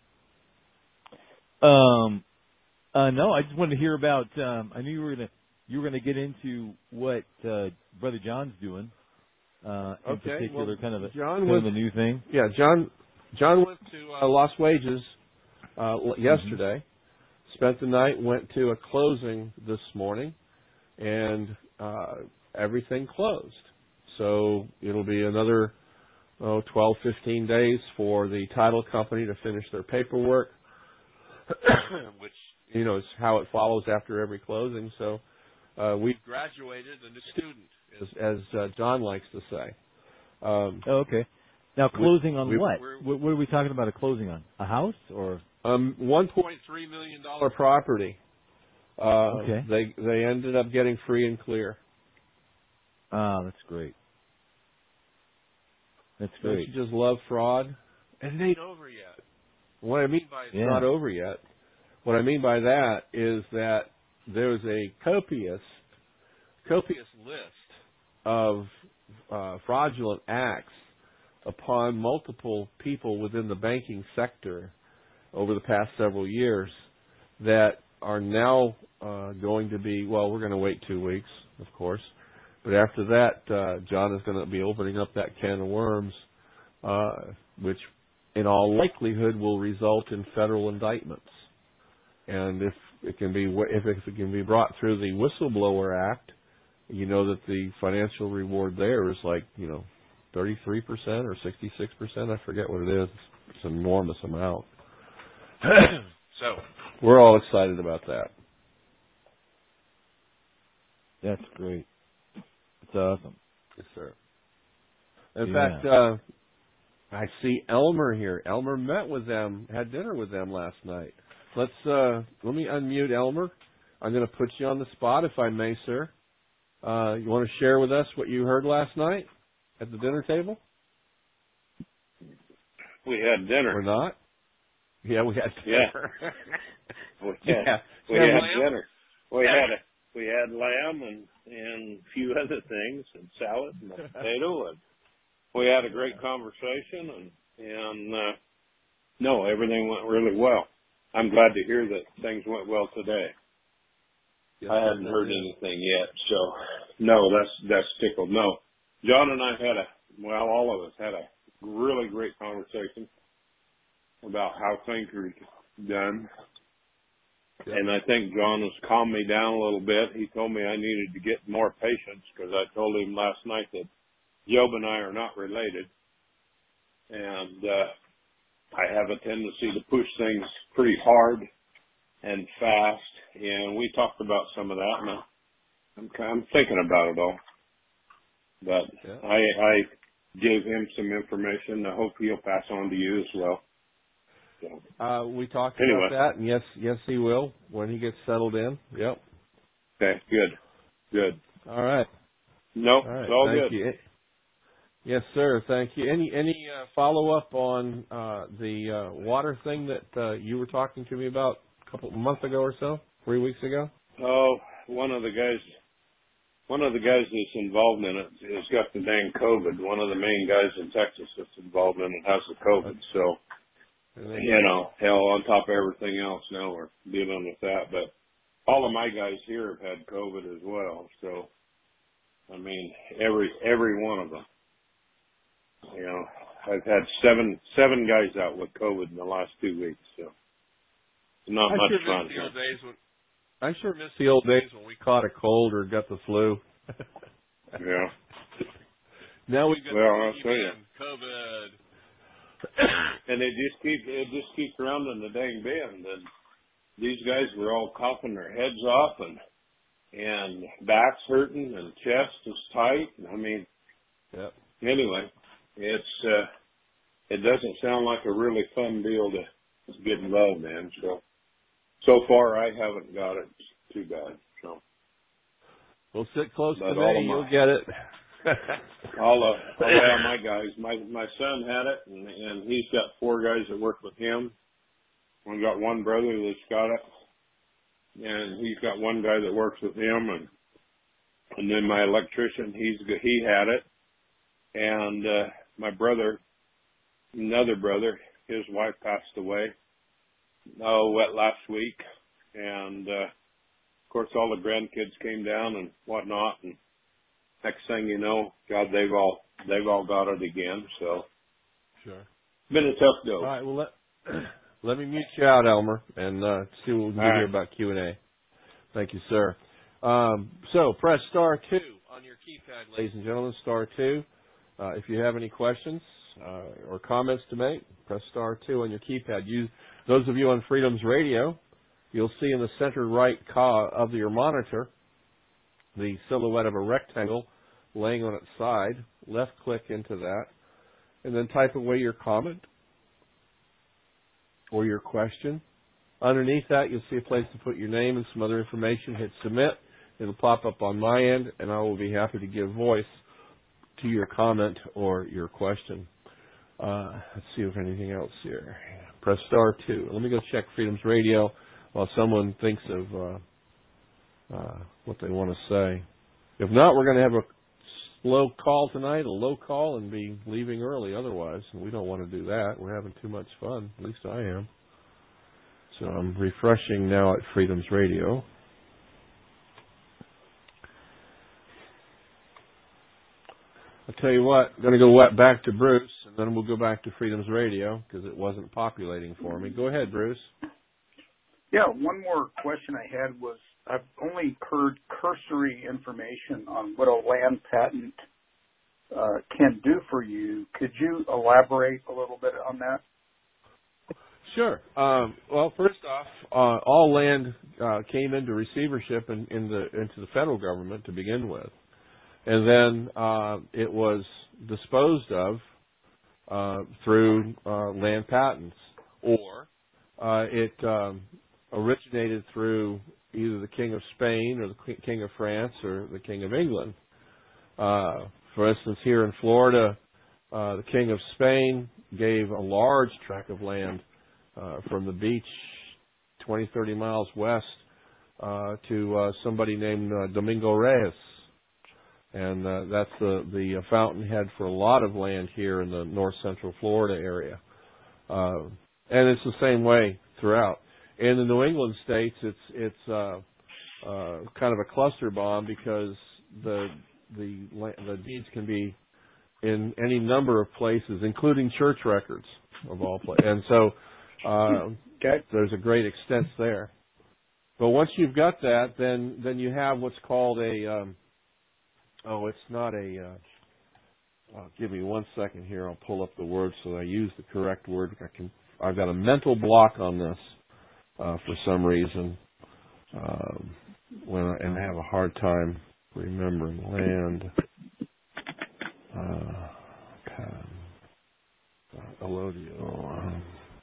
G: Um, uh, no, I just wanted to hear about. Um, I knew you were gonna you were gonna get into what uh, Brother John's doing. Uh, in
D: Okay,
G: particular,
D: well,
G: kind of a
D: John
G: kind
D: was,
G: of a new thing.
D: Yeah, John. John went to uh, Lost Wages uh, yesterday. Mm-hmm. Spent the night. Went to a closing this morning, and uh, everything closed. So it'll be another oh, twelve, fifteen days for the title company to finish their paperwork, which, you know, is how it follows after every closing. So uh, we've graduated a new student, as, as uh, John likes to say. Um,
G: oh, okay. Now, closing
D: we,
G: on
D: we,
G: what? What? What are we talking about? A closing on a house or
D: um, one point three million dollar property. Uh,
G: okay.
D: They they ended up getting free and clear.
G: Ah, that's great. That's great.
D: Don't you just love fraud? And it ain't over yet. What I mean by it's
G: yeah.
D: not over yet, what I mean by that is that there's a copious, copious list of uh, fraudulent acts upon multiple people within the banking sector over the past several years that are now uh, going to be, well, we're going to wait two weeks, of course. But after that, uh, John is going to be opening up that can of worms, uh, which in all likelihood will result in federal indictments. And if it can be if it can be brought through the Whistleblower Act, you know that the financial reward there is like, you know, thirty-three percent or sixty-six percent. I forget what it is. It's an enormous amount. So we're all excited about that.
G: That's great. That's awesome.
D: Yes, sir. In
G: yeah.
D: fact, uh, I see Elmer here. Elmer met with them, had dinner with them last night. Let's uh, let me unmute Elmer. I'm going to put you on the spot, if I may, sir. Uh, you want to share with us what you heard last night at the dinner table?
H: We had dinner.
D: Or not? Yeah, we had dinner.
H: Yeah. we had,
D: yeah.
H: we
D: had,
H: had dinner. We had a, we had lamb and and a few other things and salad and a potato, and we had a great conversation, and and uh, no, everything went really well. I'm glad to hear that things went well today. Yes, I hadn't heard anything yet, so no, that's that's tickled. No, John and I had a well, all of us had a really great conversation about how things are done. Yep. And I think John has calmed me down a little bit. He told me I needed to get more patience because I told him last night that Job and I are not related. And uh, I have a tendency to push things pretty hard and fast. And we talked about some of that, and I'm, I'm thinking about it all. But yeah. I, I gave him some information. I hope he'll pass on to you as well. So,
D: uh, we talked
H: anyway.
D: about that, and yes, yes, he will when he gets settled in. Yep.
H: Okay, good, good.
D: All right.
H: No, nope,
D: all right.
H: it's all
D: Thank
H: good.
D: You. Yes, sir. Thank you. Any any uh, follow up on uh, the uh, water thing that uh, you were talking to me about a couple a month ago or so, three weeks ago?
H: Oh, one of the guys, one of the guys that's involved in it has got the dang COVID. One of the main guys in Texas that's involved in it has the COVID. So, you know, hell, on top of everything else, now we're dealing with that. But all of my guys here have had COVID as well. So, I mean, every every one of them. You know, I've had seven seven guys out with COVID in the last two weeks, so not
D: I
H: much
D: sure
H: fun.
D: Miss the old days when, I sure miss the old days when we caught a cold or got the flu.
H: Yeah.
D: Now we've got
H: well,
D: the COVID.
H: And it just keeps it just keeps rounding the dang bend. And these guys were all coughing their heads off, and and backs hurting, and chest is tight. I mean,
D: yep.
H: Anyway. It's uh, it doesn't sound like a really fun deal to get involved in. So so far I haven't got it too bad. So
D: we'll sit close
H: but
D: to me. You'll
H: my,
D: get it.
H: all of all yeah, my guys. My my son had it, and, and he's got four guys that work with him. I've got one brother that's got it, and he's got one guy that works with him, and and then my electrician, he's he had it, and uh, my brother, another brother, his wife passed away. Oh, what last week, and uh, of course all the grandkids came down and whatnot, and next thing you know, God, they've all they've all got it again. So,
D: sure,
H: been a tough go.
D: All right, well let let me mute you out, Elmer, and uh, see what we can do
H: right.
D: here about Q and A. Thank you, sir. Um, so press star two on your keypad, ladies and gentlemen. Star two. Uh, if you have any questions uh, or comments to make, press star two on your keypad. You, those of you on Freedom's Radio, you'll see in the center right co- of your monitor the silhouette of a rectangle laying on its side. Left click into that, and then type away your comment or your question. Underneath that, you'll see a place to put your name and some other information. Hit submit. It'll pop up on my end, and I will be happy to give voice to your comment or your question. Uh, let's see if anything else here. Press star two. Let me go check Freedom's Radio while someone thinks of uh, uh, what they want to say. If not, we're going to have a slow call tonight, a low call, and be leaving early otherwise. And we don't want to do that. We're having too much fun. At least I am. So I'm refreshing now at Freedom's Radio. I'll tell you what, I'm going to go back to Bruce, and then we'll go back to Freedom's Radio because it wasn't populating for me. Go ahead, Bruce.
E: Yeah, one more question I had was, I've only heard cursory information on what a land patent uh, can do for you. Could you elaborate a little bit on that?
D: Sure. Um, well, first off, uh, all land uh, came into receivership in, in the into the federal government to begin with. And then uh, it was disposed of uh, through uh, land patents, or uh, it um, originated through either the King of Spain or the King of France or the King of England. Uh, for instance, here in Florida, uh, the King of Spain gave a large tract of land uh, from the beach twenty, thirty miles west uh, to uh, somebody named uh, Domingo Reyes. And uh, that's the, the fountainhead for a lot of land here in the north central Florida area. Uh, and it's the same way throughout. In the New England states, it's it's uh, uh, kind of a cluster bomb because the the the deeds can be in any number of places, including church records of all places. And so uh,
E: okay.
D: there's a great extent there. But once you've got that, then then you have what's called a um, Oh, it's not a, uh, uh, give me one second here. I'll pull up the word so that I use the correct word. I can, I've got a mental block on this, uh, for some reason, um, when I, and I have a hard time remembering land, uh, okay. uh Elodio, um,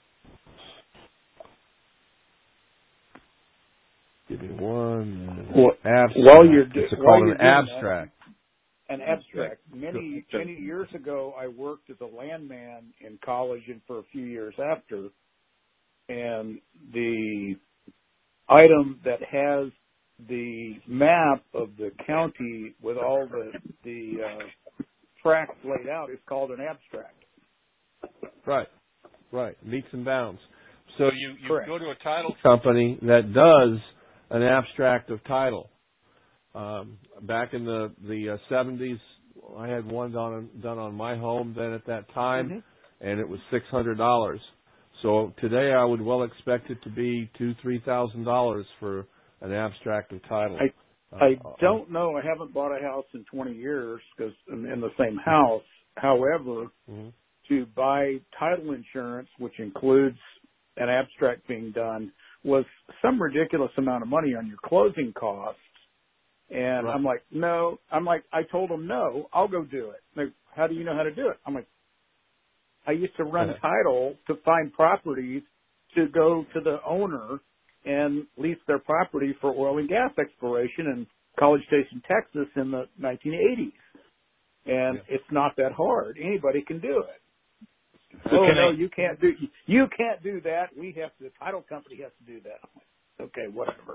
D: give me one,
E: well,
D: abstract.
E: While you're do,
D: it's
E: while
D: called
E: you're
D: an abstract.
E: That, An abstract. Many many years ago, I worked as a landman in college and for a few years after, and the item that has the map of the county with all the the uh, tracts laid out is called an abstract.
D: Right, right. Meets and bounds. So you, you
E: Correct.
D: go to a title company that does an abstract of title. Um, back in the the uh, seventies, I had one done done on my home then at that time, mm-hmm. and it was six hundred dollars. So today I would well expect it to be two three thousand dollars for an abstract of title.
E: I, I uh, don't uh, know. I haven't bought a house in twenty years because I'm in the same house. However, mm-hmm. to buy title insurance, which includes an abstract being done, was some ridiculous amount of money on your closing costs. And right. I'm like, no. I'm like, I told them, no, I'll go do it. Like, how do you know how to do it? I'm like, I used to run title to find properties to go to the owner and lease their property for oil and gas exploration in College Station, Texas in the nineteen eighties. And yeah. it's not that hard. Anybody can do it. So oh, no, I, you can't do, you can't do that. We have to, the title company has to do that. I'm like, Okay, whatever.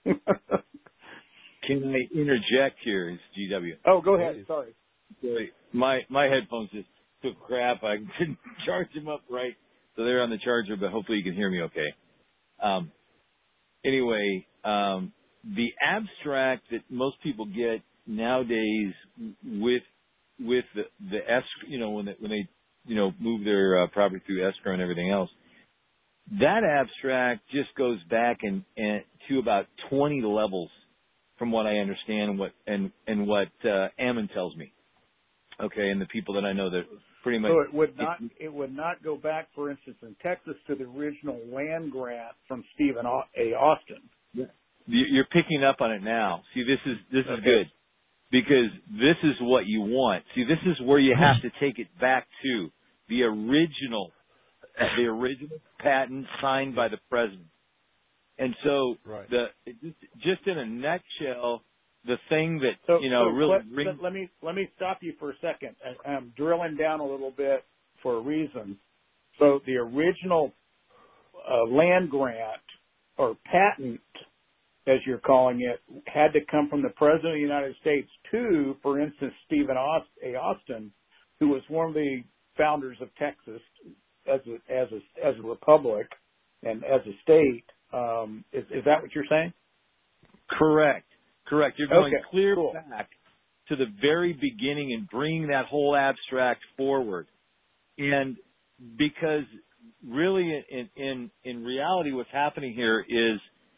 G: Can I interject here? It's G W.
E: Oh, go ahead. Sorry.
G: Sorry. My my headphones just took crap. I didn't charge them up right, so they're on the charger. But hopefully you can hear me okay. Um, anyway, um, the abstract that most people get nowadays with with the the escrow, you know, when they, when they you know move their uh, property through escrow and everything else, that abstract just goes back and, and to about twenty levels, from what I understand and what and and what uh, Ammon tells me. Okay, and the people that I know that pretty much.
E: So it would not it would not go back, for instance, in Texas to the original land grant from Stephen A. Austin.
G: Yeah. You're picking up on it now. See, this is this is
E: Okay.
G: good because this is what you want. See, this is where you have to take it back to the original, the original patent signed by the president. And so,
D: right.
G: the just, just in a nutshell, the thing that
E: So,
G: you know
E: so
G: really
E: let,
G: rings.
E: let me let me stop you for a second. I, I'm drilling down a little bit for a reason. So the original uh, land grant or patent, as you're calling it, had to come from the President of the United States to, for instance, Stephen A. Austin, who was one of the founders of Texas as a, as a, as a republic and as a state. Um, is, is that what you're saying?
G: Correct. Correct. You're going
E: Okay,
G: clear
E: cool.
G: back to the very beginning and bringing that whole abstract forward. And because really in, in, in reality what's happening here is,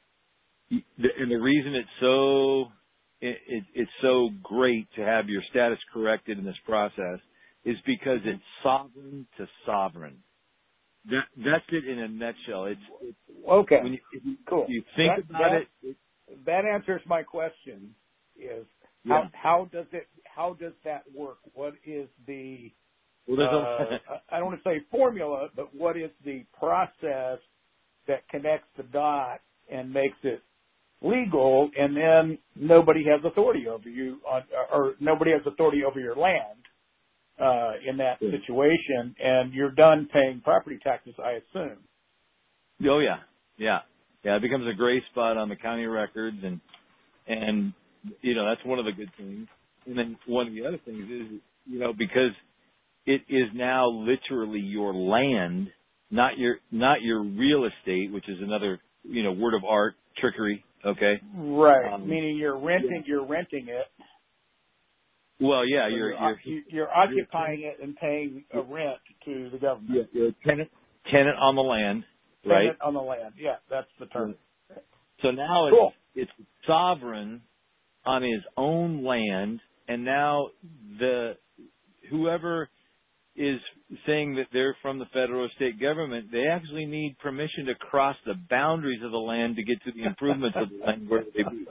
G: and the reason it's so, it, it, it's so great to have your status corrected in this process is because it's sovereign to sovereign. That, that's it in a nutshell. It's, it's
E: okay.
G: When you, if you,
E: cool.
G: you think
E: that,
G: about
E: that,
G: it, it,
E: that answers my question. Is how
G: yeah.
E: how does it how does that work? What is the
G: well, there's
E: uh, I don't want to say formula, but what is the process that connects the dots and makes it legal? And then nobody has authority over you, on, or nobody has authority over your land uh, in that
G: yeah.
E: situation, and you're done paying property taxes, I assume.
G: Oh yeah, yeah, yeah. It becomes a gray spot on the county records, and and you know that's one of the good things. And then one of the other things is, you know, because it is now literally your land, not your not your real estate, which is another you know word of art trickery. Okay,
E: right.
G: Um,
E: Meaning you're renting
G: yeah.
E: you're renting it.
G: Well, yeah,
E: So
G: you're
E: you're,
G: you're,
E: you're occupying it and paying a rent to the government.
G: you're, you're a tenant tenant on the land, right?
E: Tenant on the land. Yeah, that's the term.
G: So now
E: Cool.
G: it's it's sovereign on his own land, and now the whoever is saying that they're from the federal or state government, they actually need permission to cross the boundaries of the land to get to the improvements of the land where they be.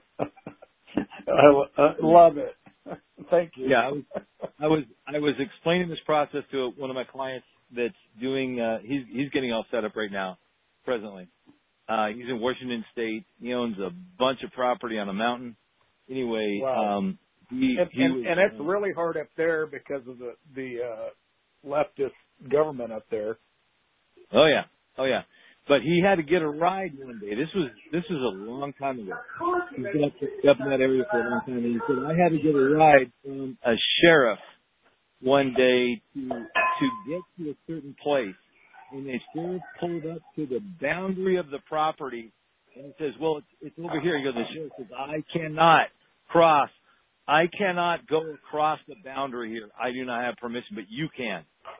E: I uh, love it. Thank you.
G: Yeah, I was, I was I was explaining this process to one of my clients that's doing. Uh, he's he's getting all set up right now, presently. Uh, he's in Washington State. He owns a bunch of property on a mountain. Anyway,
E: Wow.
G: um, he,
E: and,
G: he
E: and,
G: was,
E: and it's
G: uh,
E: really hard up there because of the the uh, leftist government up there.
G: Oh yeah, oh yeah. But he had to get a ride one day. This was this was a long time ago. He's been up, up in that area for a long time, and he said I had to get a ride from a sheriff one day to to get to a certain place. And the sheriff pulled up to the boundary of the property, and he says, "Well, it's, it's over here." He goes, "The sheriff says I cannot cross. I cannot go across the boundary here. I do not have permission, but you can."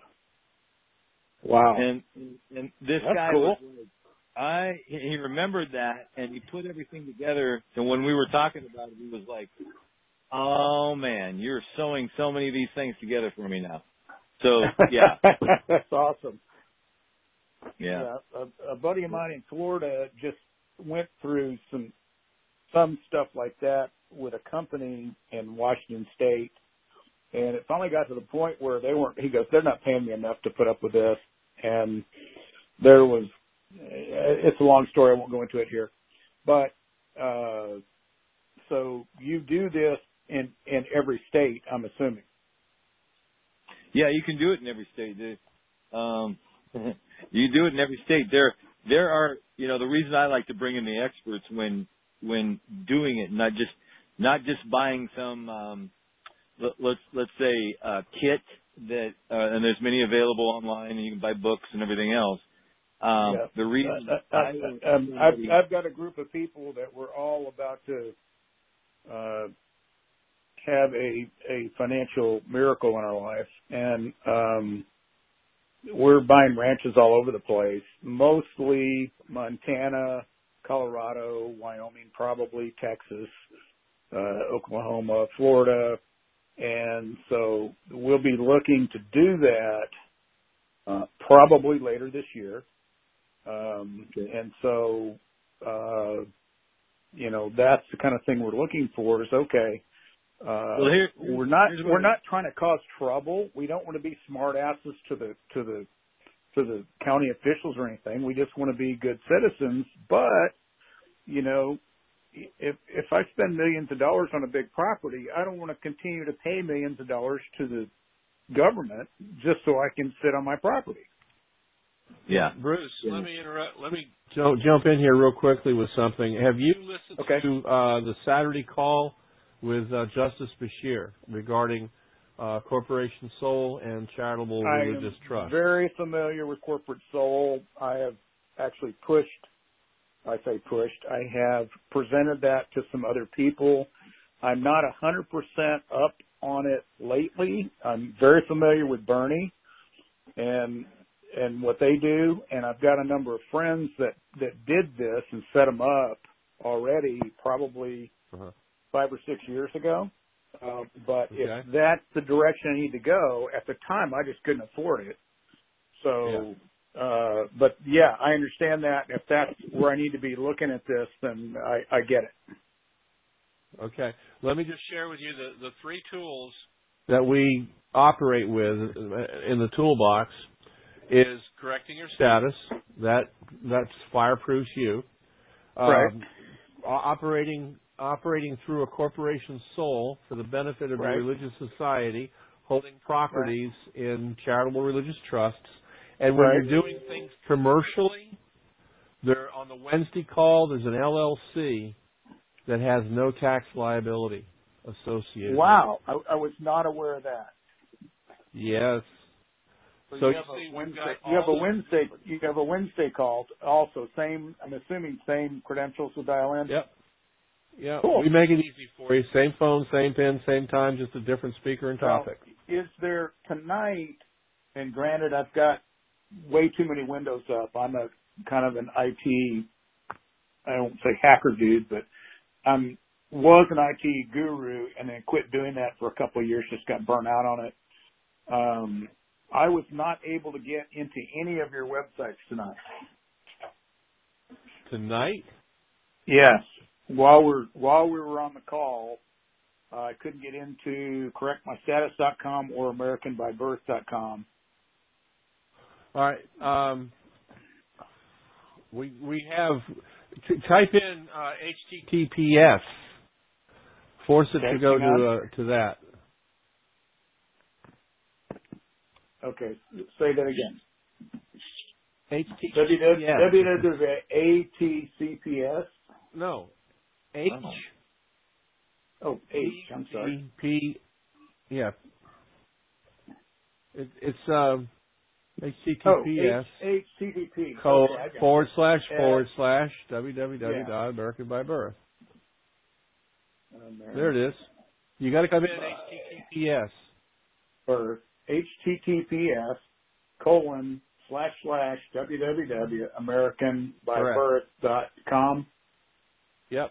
E: Wow.
G: And and this
E: That's
G: guy
E: cool.
G: was like, I he remembered that, and he put everything together. And when we were talking about it, he was like, "Oh man, you're sewing so many of these things together for me now." So yeah,
E: that's awesome.
G: yeah,
E: yeah a, a buddy of mine in Florida just went through some some stuff like that with a company in Washington State, and it finally got to the point where they weren't. He goes, "They're not paying me enough to put up with this." And there was, it's a long story. I won't go into it here, but uh, so you do this in in every state, I'm assuming.
G: yeah. You can do it in every state. Um, you do it in every state. There, there are, you know, the reason I like to bring in the experts when when doing it, not just not just buying some, um, let, let's let's say, uh, kit that, uh, and there's many available online, and you can buy books and everything else. Um,
E: yeah.
G: The reason
E: uh, I, I, um, I've, I've got a group of people that we're all about to uh, have a a financial miracle in our life, and um, we're buying ranches all over the place, mostly Montana, Colorado, Wyoming, probably Texas, uh, Oklahoma, Florida. And so we'll be looking to do that uh, probably later this year. Um,
G: okay.
E: And so, uh, you know, that's the kind of thing we're looking for is, okay, Uh,
G: well, here,
E: we're not we're
G: I-
E: not trying to cause trouble. We don't want to be smart asses to the to the to the county officials or anything. We just want to be good citizens. But you know, if if I spend millions of dollars on a big property, I don't want to continue to pay millions of dollars to the government just so I can sit on my property.
G: Yeah,
D: Bruce,
G: yeah.
D: let me interrupt. Let me jump jump in here real quickly with something. Have you listened
E: Okay.
D: to uh, the Saturday call with uh, Justice Bashir regarding uh, Corporation Soul and Charitable Religious
E: I am
D: Trust?
E: very familiar with Corporate Soul. I have actually pushed, I say pushed, I have presented that to some other people. I'm not one hundred percent up on it lately. I'm very familiar with Bernie and and what they do, and I've got a number of friends that, that did this and set them up already, probably
D: Uh-huh.
E: five or six years ago. Uh, but
D: Okay.
E: if that's the direction I need to go, at the time I just couldn't afford it. So,
D: Yeah.
E: uh, but yeah, I understand that. If that's where I need to be looking at this, then I, I get it.
D: Okay. Let me just share with you the, the three tools that we operate with in the toolbox is correcting your status. That that's fireproofs you.
E: Right.
D: Um, operating operating through a corporation soul for the benefit of
E: Right.
D: a religious society, holding properties right. in charitable religious trusts. And when
E: Right.
D: you're doing things commercially, there on the Wednesday call there's an L L C that has no tax liability associated.
E: Wow, I, I was not aware of that.
D: Yes.
E: So,
D: So
E: you,
D: you
E: have
D: see,
E: a Wednesday,
D: got
E: you have a
D: all
E: Wednesday. You have a Wednesday call. Also, same. I'm assuming same credentials to dial in.
D: Yep. Yeah.
E: Cool.
D: We make it easy for you. Same phone, same pin, same time, just a different speaker and topic.
E: Now, is there tonight? And granted, I've got way too many windows up. I'm a kind of an I T. I don't say hacker dude, but I'm was an I T guru and then quit doing that for a couple of years. Just got burnt out on it. Um, I was not able to get into any of your websites tonight.
D: Tonight?
E: Yes. While we're while we were on the call, uh, I couldn't get into correct my status dot com or American by birth dot com.
D: All right. Um, we we have t- type in uh, H T T P S. Force it
E: Okay,
D: to go
E: hang on.
D: to uh, to that.
E: Okay, say that again.
D: H T T P S.
E: W W W A T C P S.
D: No. H.
E: Oh, H. I'm sorry.
D: P. Yeah. It, it's um. H T T P S
E: oh, H T T P
D: colon
E: okay,
D: forward slash
E: uh,
D: forward slash www
E: yeah.
D: dot American by birth.
E: American
D: There it is. You got to come in H T T P S.
E: Birth. H T T P S colon slash slash www American by birth dot com.
D: Yep.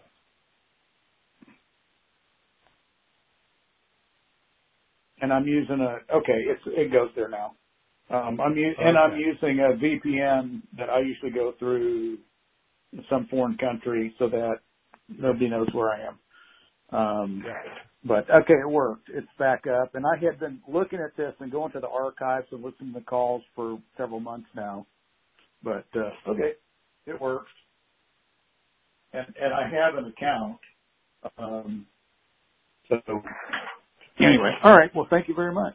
E: And I'm using a okay. It's it goes there now. Um, I'm u- and I'm
D: Okay.
E: using a V P N that I usually go through some foreign country so that nobody knows where I am. Um,
D: Yeah.
E: But okay, it worked. It's back up, and I had been looking at this and going to the archives and listening to the calls for several months now. But uh, okay, it works, and and I have an account. Um, so anyway, all right. Well, thank you very much.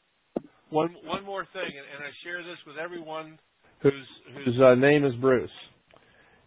D: One one more thing, and, and I share this with everyone whose whose uh, name is Bruce.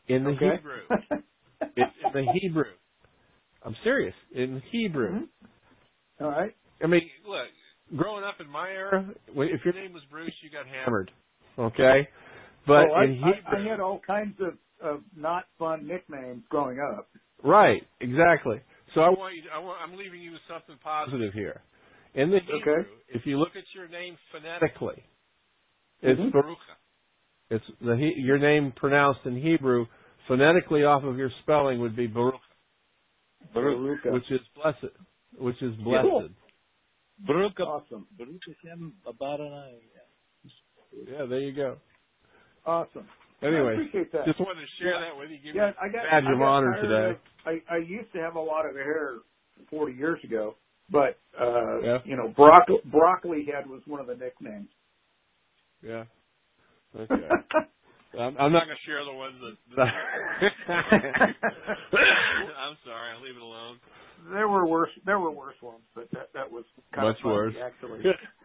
D: In the
E: okay.
D: Hebrew. It's in the Hebrew. I'm serious. In Hebrew.
E: Mm-hmm. All right.
D: I mean, look, growing up in my era, if your name was Bruce, you got hammered. Okay? But
E: oh, I,
D: in Hebrew,
E: I, I had all kinds of, of not fun nicknames growing up.
D: Right, exactly. So I want you. To, I want, I'm leaving you with something positive here. In the Hebrew,
E: okay.
D: if you look at your name phonetically, it's
E: mm-hmm.
D: Baruch. It's the your name pronounced in Hebrew phonetically off of your spelling would be Baruch,
E: Baruch,
D: which is blessed, which is blessed.
E: Cool.
G: Baruch,
E: awesome.
G: Baruch Hashem Abadanai.
D: Yeah, there you go.
E: Awesome.
D: Anyway,
E: I appreciate that.
D: Just wanted to share
E: yeah.
D: that with you. Give
E: yeah,
D: you
E: I got,
D: badge
E: I
D: of
E: got
D: honor today.
E: Of, I, I used to have a lot of hair forty years ago, but uh,
D: yeah.
E: you know, broccoli, broccoli head was one of the nicknames.
D: Yeah. Okay. I'm, I'm not going to share the ones that. that I, I'm sorry. I'll leave it alone.
E: There were worse. There were worse ones, but that that was kind
D: much
E: of funny,
D: worse,
E: actually.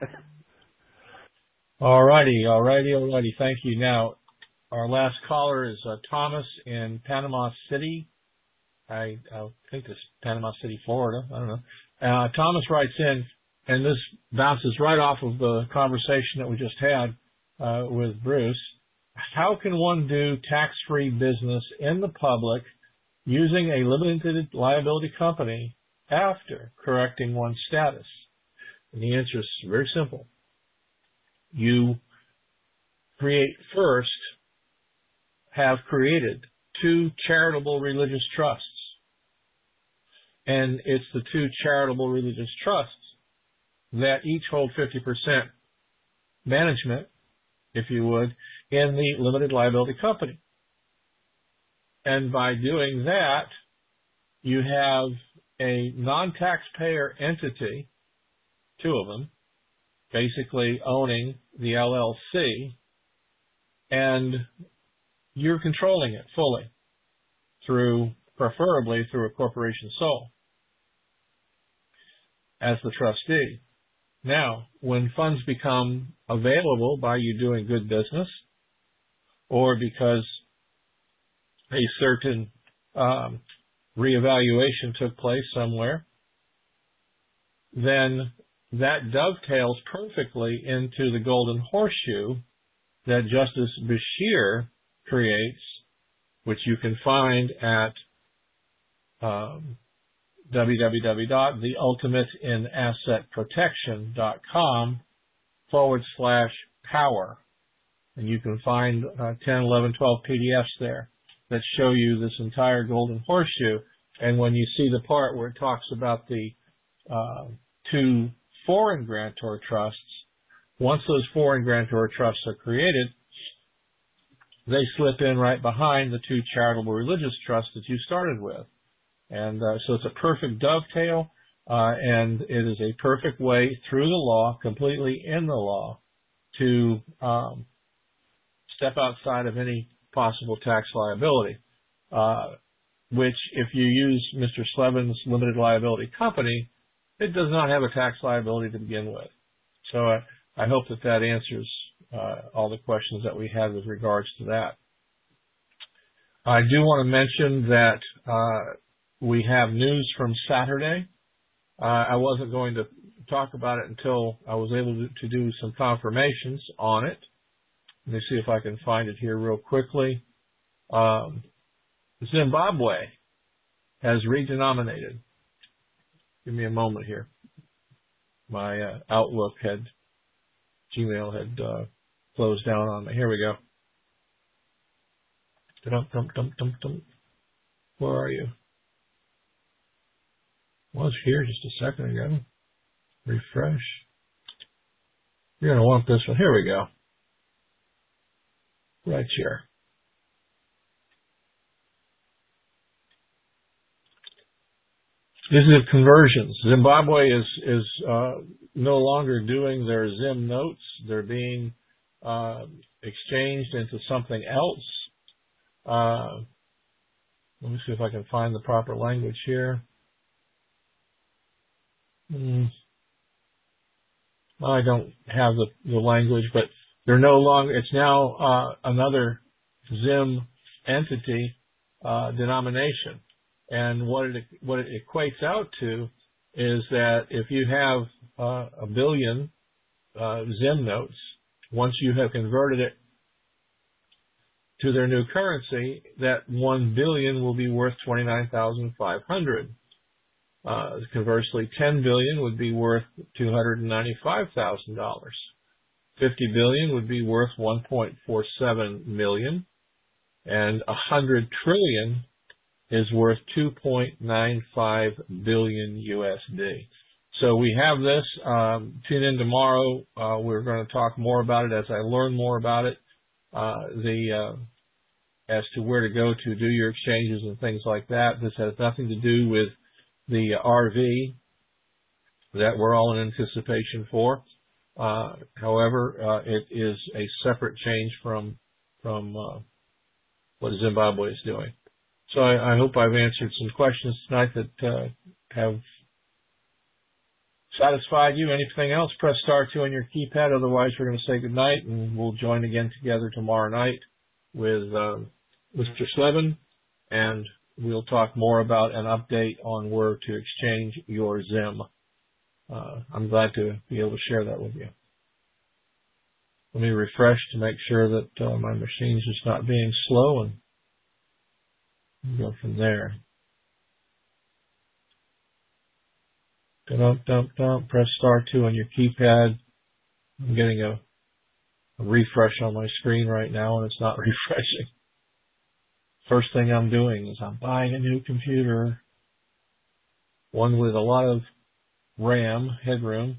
I: All righty, all righty, all righty. Thank you. Now, our last caller is uh, Thomas in Panama City. I, I think it's Panama City, Florida. I don't know. Uh, Thomas writes in, and this bounces right off of the conversation that we just had uh, with Bruce. How can one do tax-free business in the public using a limited liability company after correcting one's status? And the answer is very simple. You create first, have created two charitable religious trusts. And it's the two charitable religious trusts that each hold fifty percent management, if you would, in the limited liability company. And by doing that, you have a non-taxpayer entity, two of them, basically owning the L L C, and you're controlling it fully through, preferably through a corporation sole as the trustee. Now, when funds become available by you doing good business or because a certain um, reevaluation took place somewhere, then that dovetails perfectly into the golden horseshoe that Justice Bashir creates, which you can find at um, www.theultimateinassetprotection.com forward slash power. And you can find uh, ten, eleven, twelve P D Fs there that show you this entire golden horseshoe. And when you see the part where it talks about the uh, two foreign grantor trusts, once those foreign grantor trusts are created, they slip in right behind the two charitable religious trusts that you started with. And uh, so it's a perfect dovetail, uh, and it is a perfect way through the law, completely in the law, to um, step outside of any possible tax liability, uh, which if you use Mister Slevin's limited liability company, it does not have a tax liability to begin with. So uh, I hope that that answers uh, all the questions that we had with regards to that. I do want to mention that uh, we have news from Saturday. Uh, I wasn't going to talk about it until I was able to, to do some confirmations on it. Let me see if I can find it here real quickly. Um, Zimbabwe has redenominated. Give me a moment here. My uh, Outlook had, Gmail had uh, closed down on me. Here we go. Dum, dum, dum, dum, dum. Where are you? Was here just a second ago. Refresh. You're going to want this one. Here we go. Right here. These are conversions. Zimbabwe is is uh, no longer doing their Zim notes. They're being uh, exchanged into something else. Uh, let me see if I can find the proper language here. Mm. I don't have the, the language, but they're no longer. It's now uh, another Zim entity uh, denomination. And what it what it equates out to is that if you have uh, a billion uh, Zim notes, once you have converted it to their new currency, that one billion will be worth twenty-nine thousand five hundred. Uh, conversely, ten billion would be worth two hundred ninety-five thousand dollars. fifty billion would be worth one point four seven million, and one hundred trillion is worth two point nine five billion U S D. So we have this. Um, tune in tomorrow. Uh, we're going to talk more about it as I learn more about it. Uh, the uh, as to where to go to do your exchanges and things like that. This has nothing to do with the R V that we're all in anticipation for. Uh, however, uh, it is a separate change from from uh, what Zimbabwe is doing. So I, I hope I've answered some questions tonight that uh, have satisfied you. Anything else, press star two on your keypad. Otherwise, we're going to say good night, and we'll join again together tomorrow night with uh, Mister Slevin, and we'll talk more about an update on where to exchange your Zim. Uh, I'm glad to be able to share that with you. Let me refresh to make sure that uh, my machine's just not being slow, and go from there. Dump, dump, dump. Press star two on your keypad. I'm getting a, a refresh on my screen right now, and it's not refreshing. First thing I'm doing is I'm buying a new computer, one with a lot of RAM, headroom.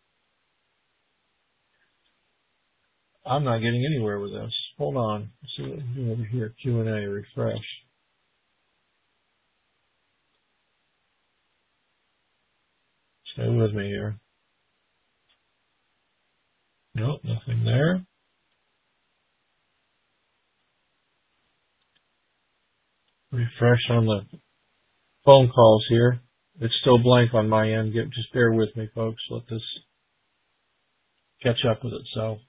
I: I'm not getting anywhere with this. Hold on. Let's see what we can do over here. Q and A, refresh. Stay with me here. Nope, nothing there. Refresh on the phone calls here. It's still blank on my end. Get, just bear with me, folks. Let this catch up with itself.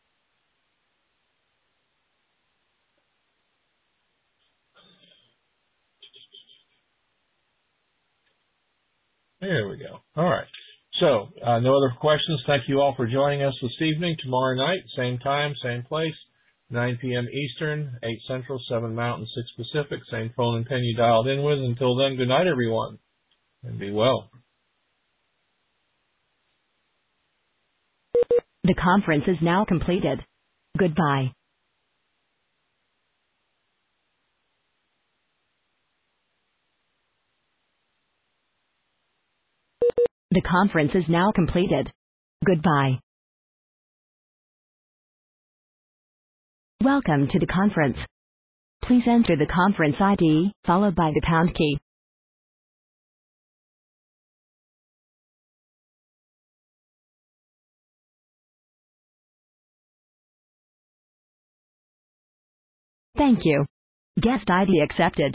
I: There we go. All right. So, uh, no other questions. Thank you all for joining us this evening. Tomorrow night, same time, same place, nine p.m. Eastern, eight Central, seven Mountain, six Pacific. Same phone and pen you dialed in with. Until then, good night, everyone, and be well.
A: The conference is now completed. Goodbye. The conference is now completed. Goodbye. Welcome to the conference. Please enter the conference I D, followed by the pound key. Thank you. Guest I D accepted.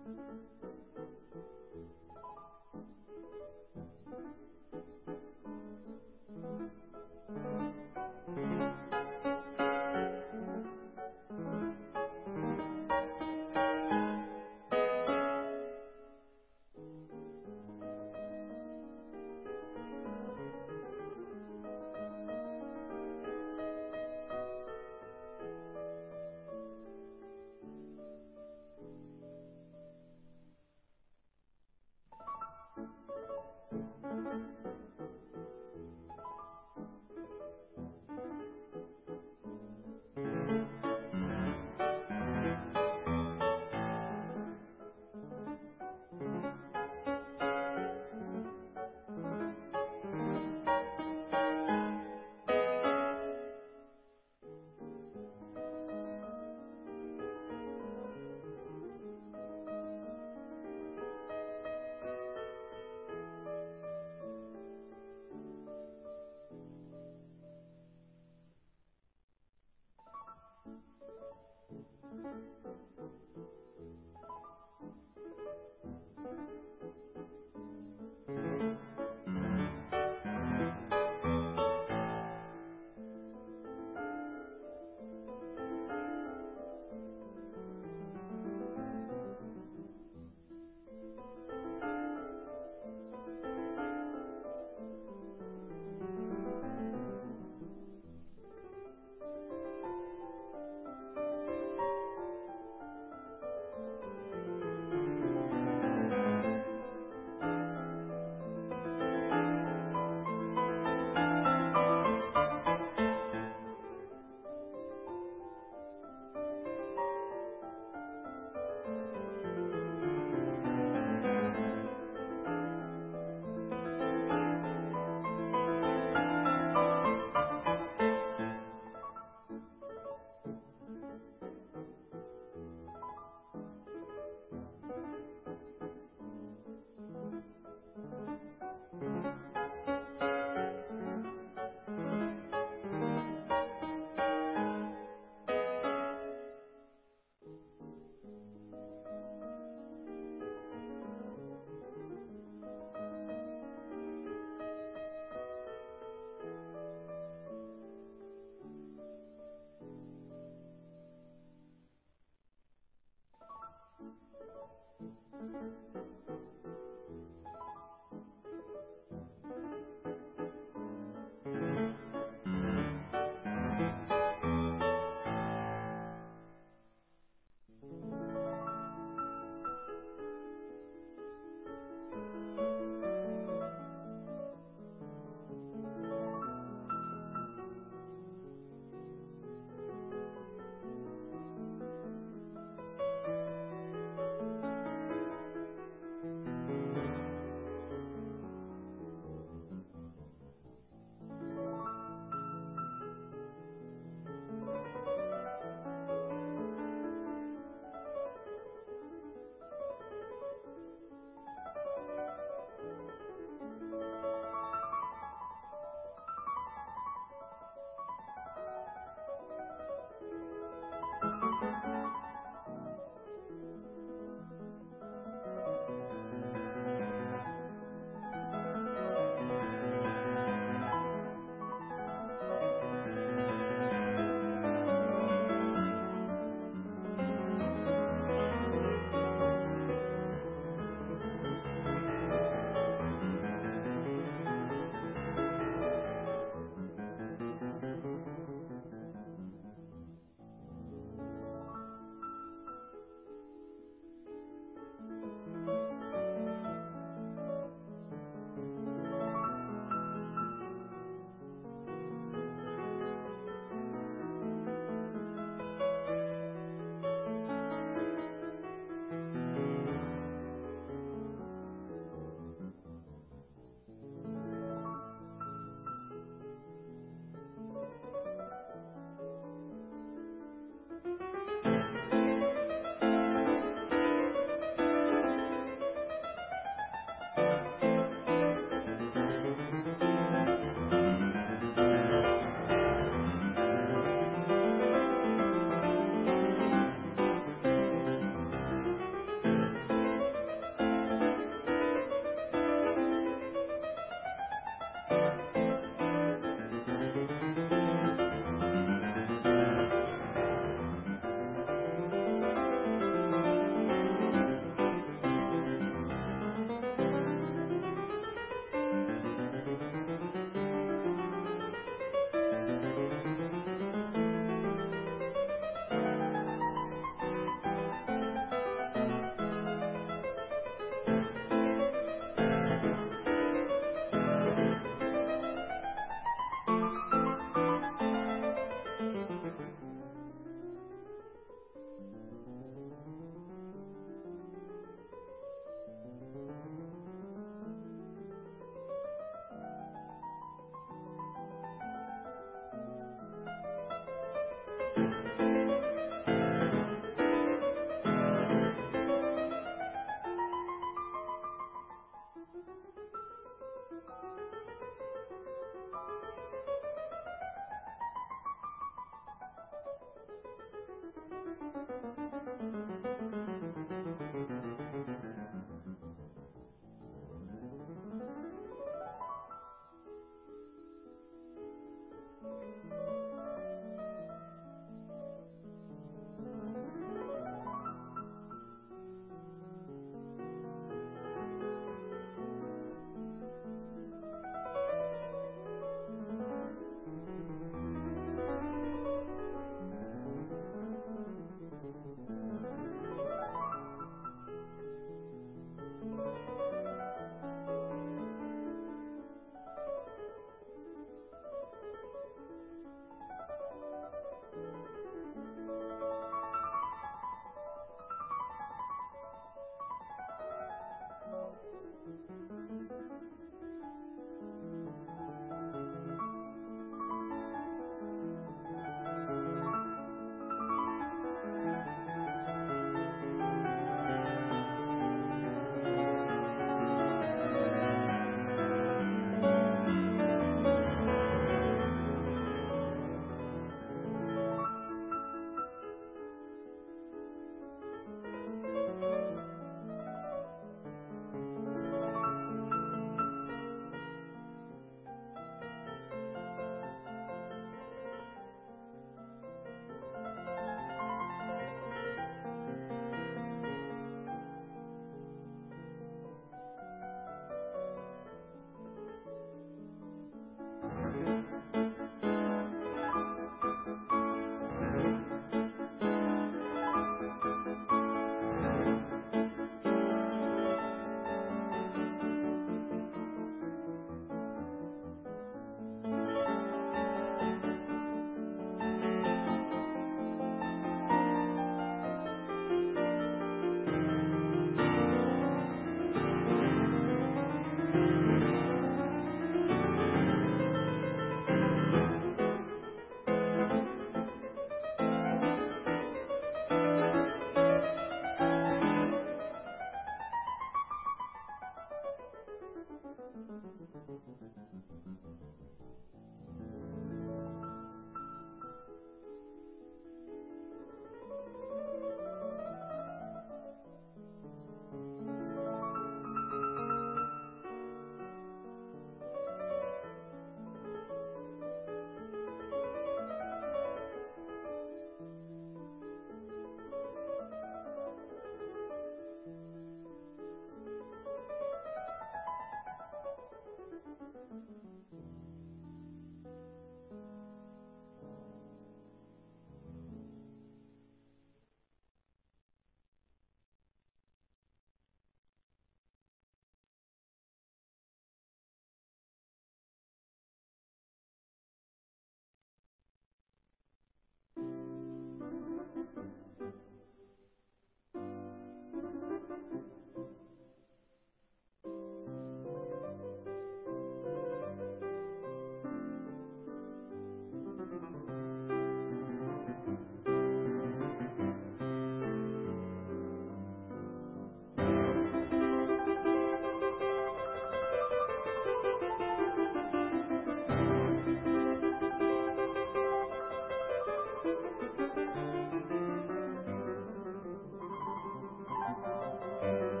J: Thank you.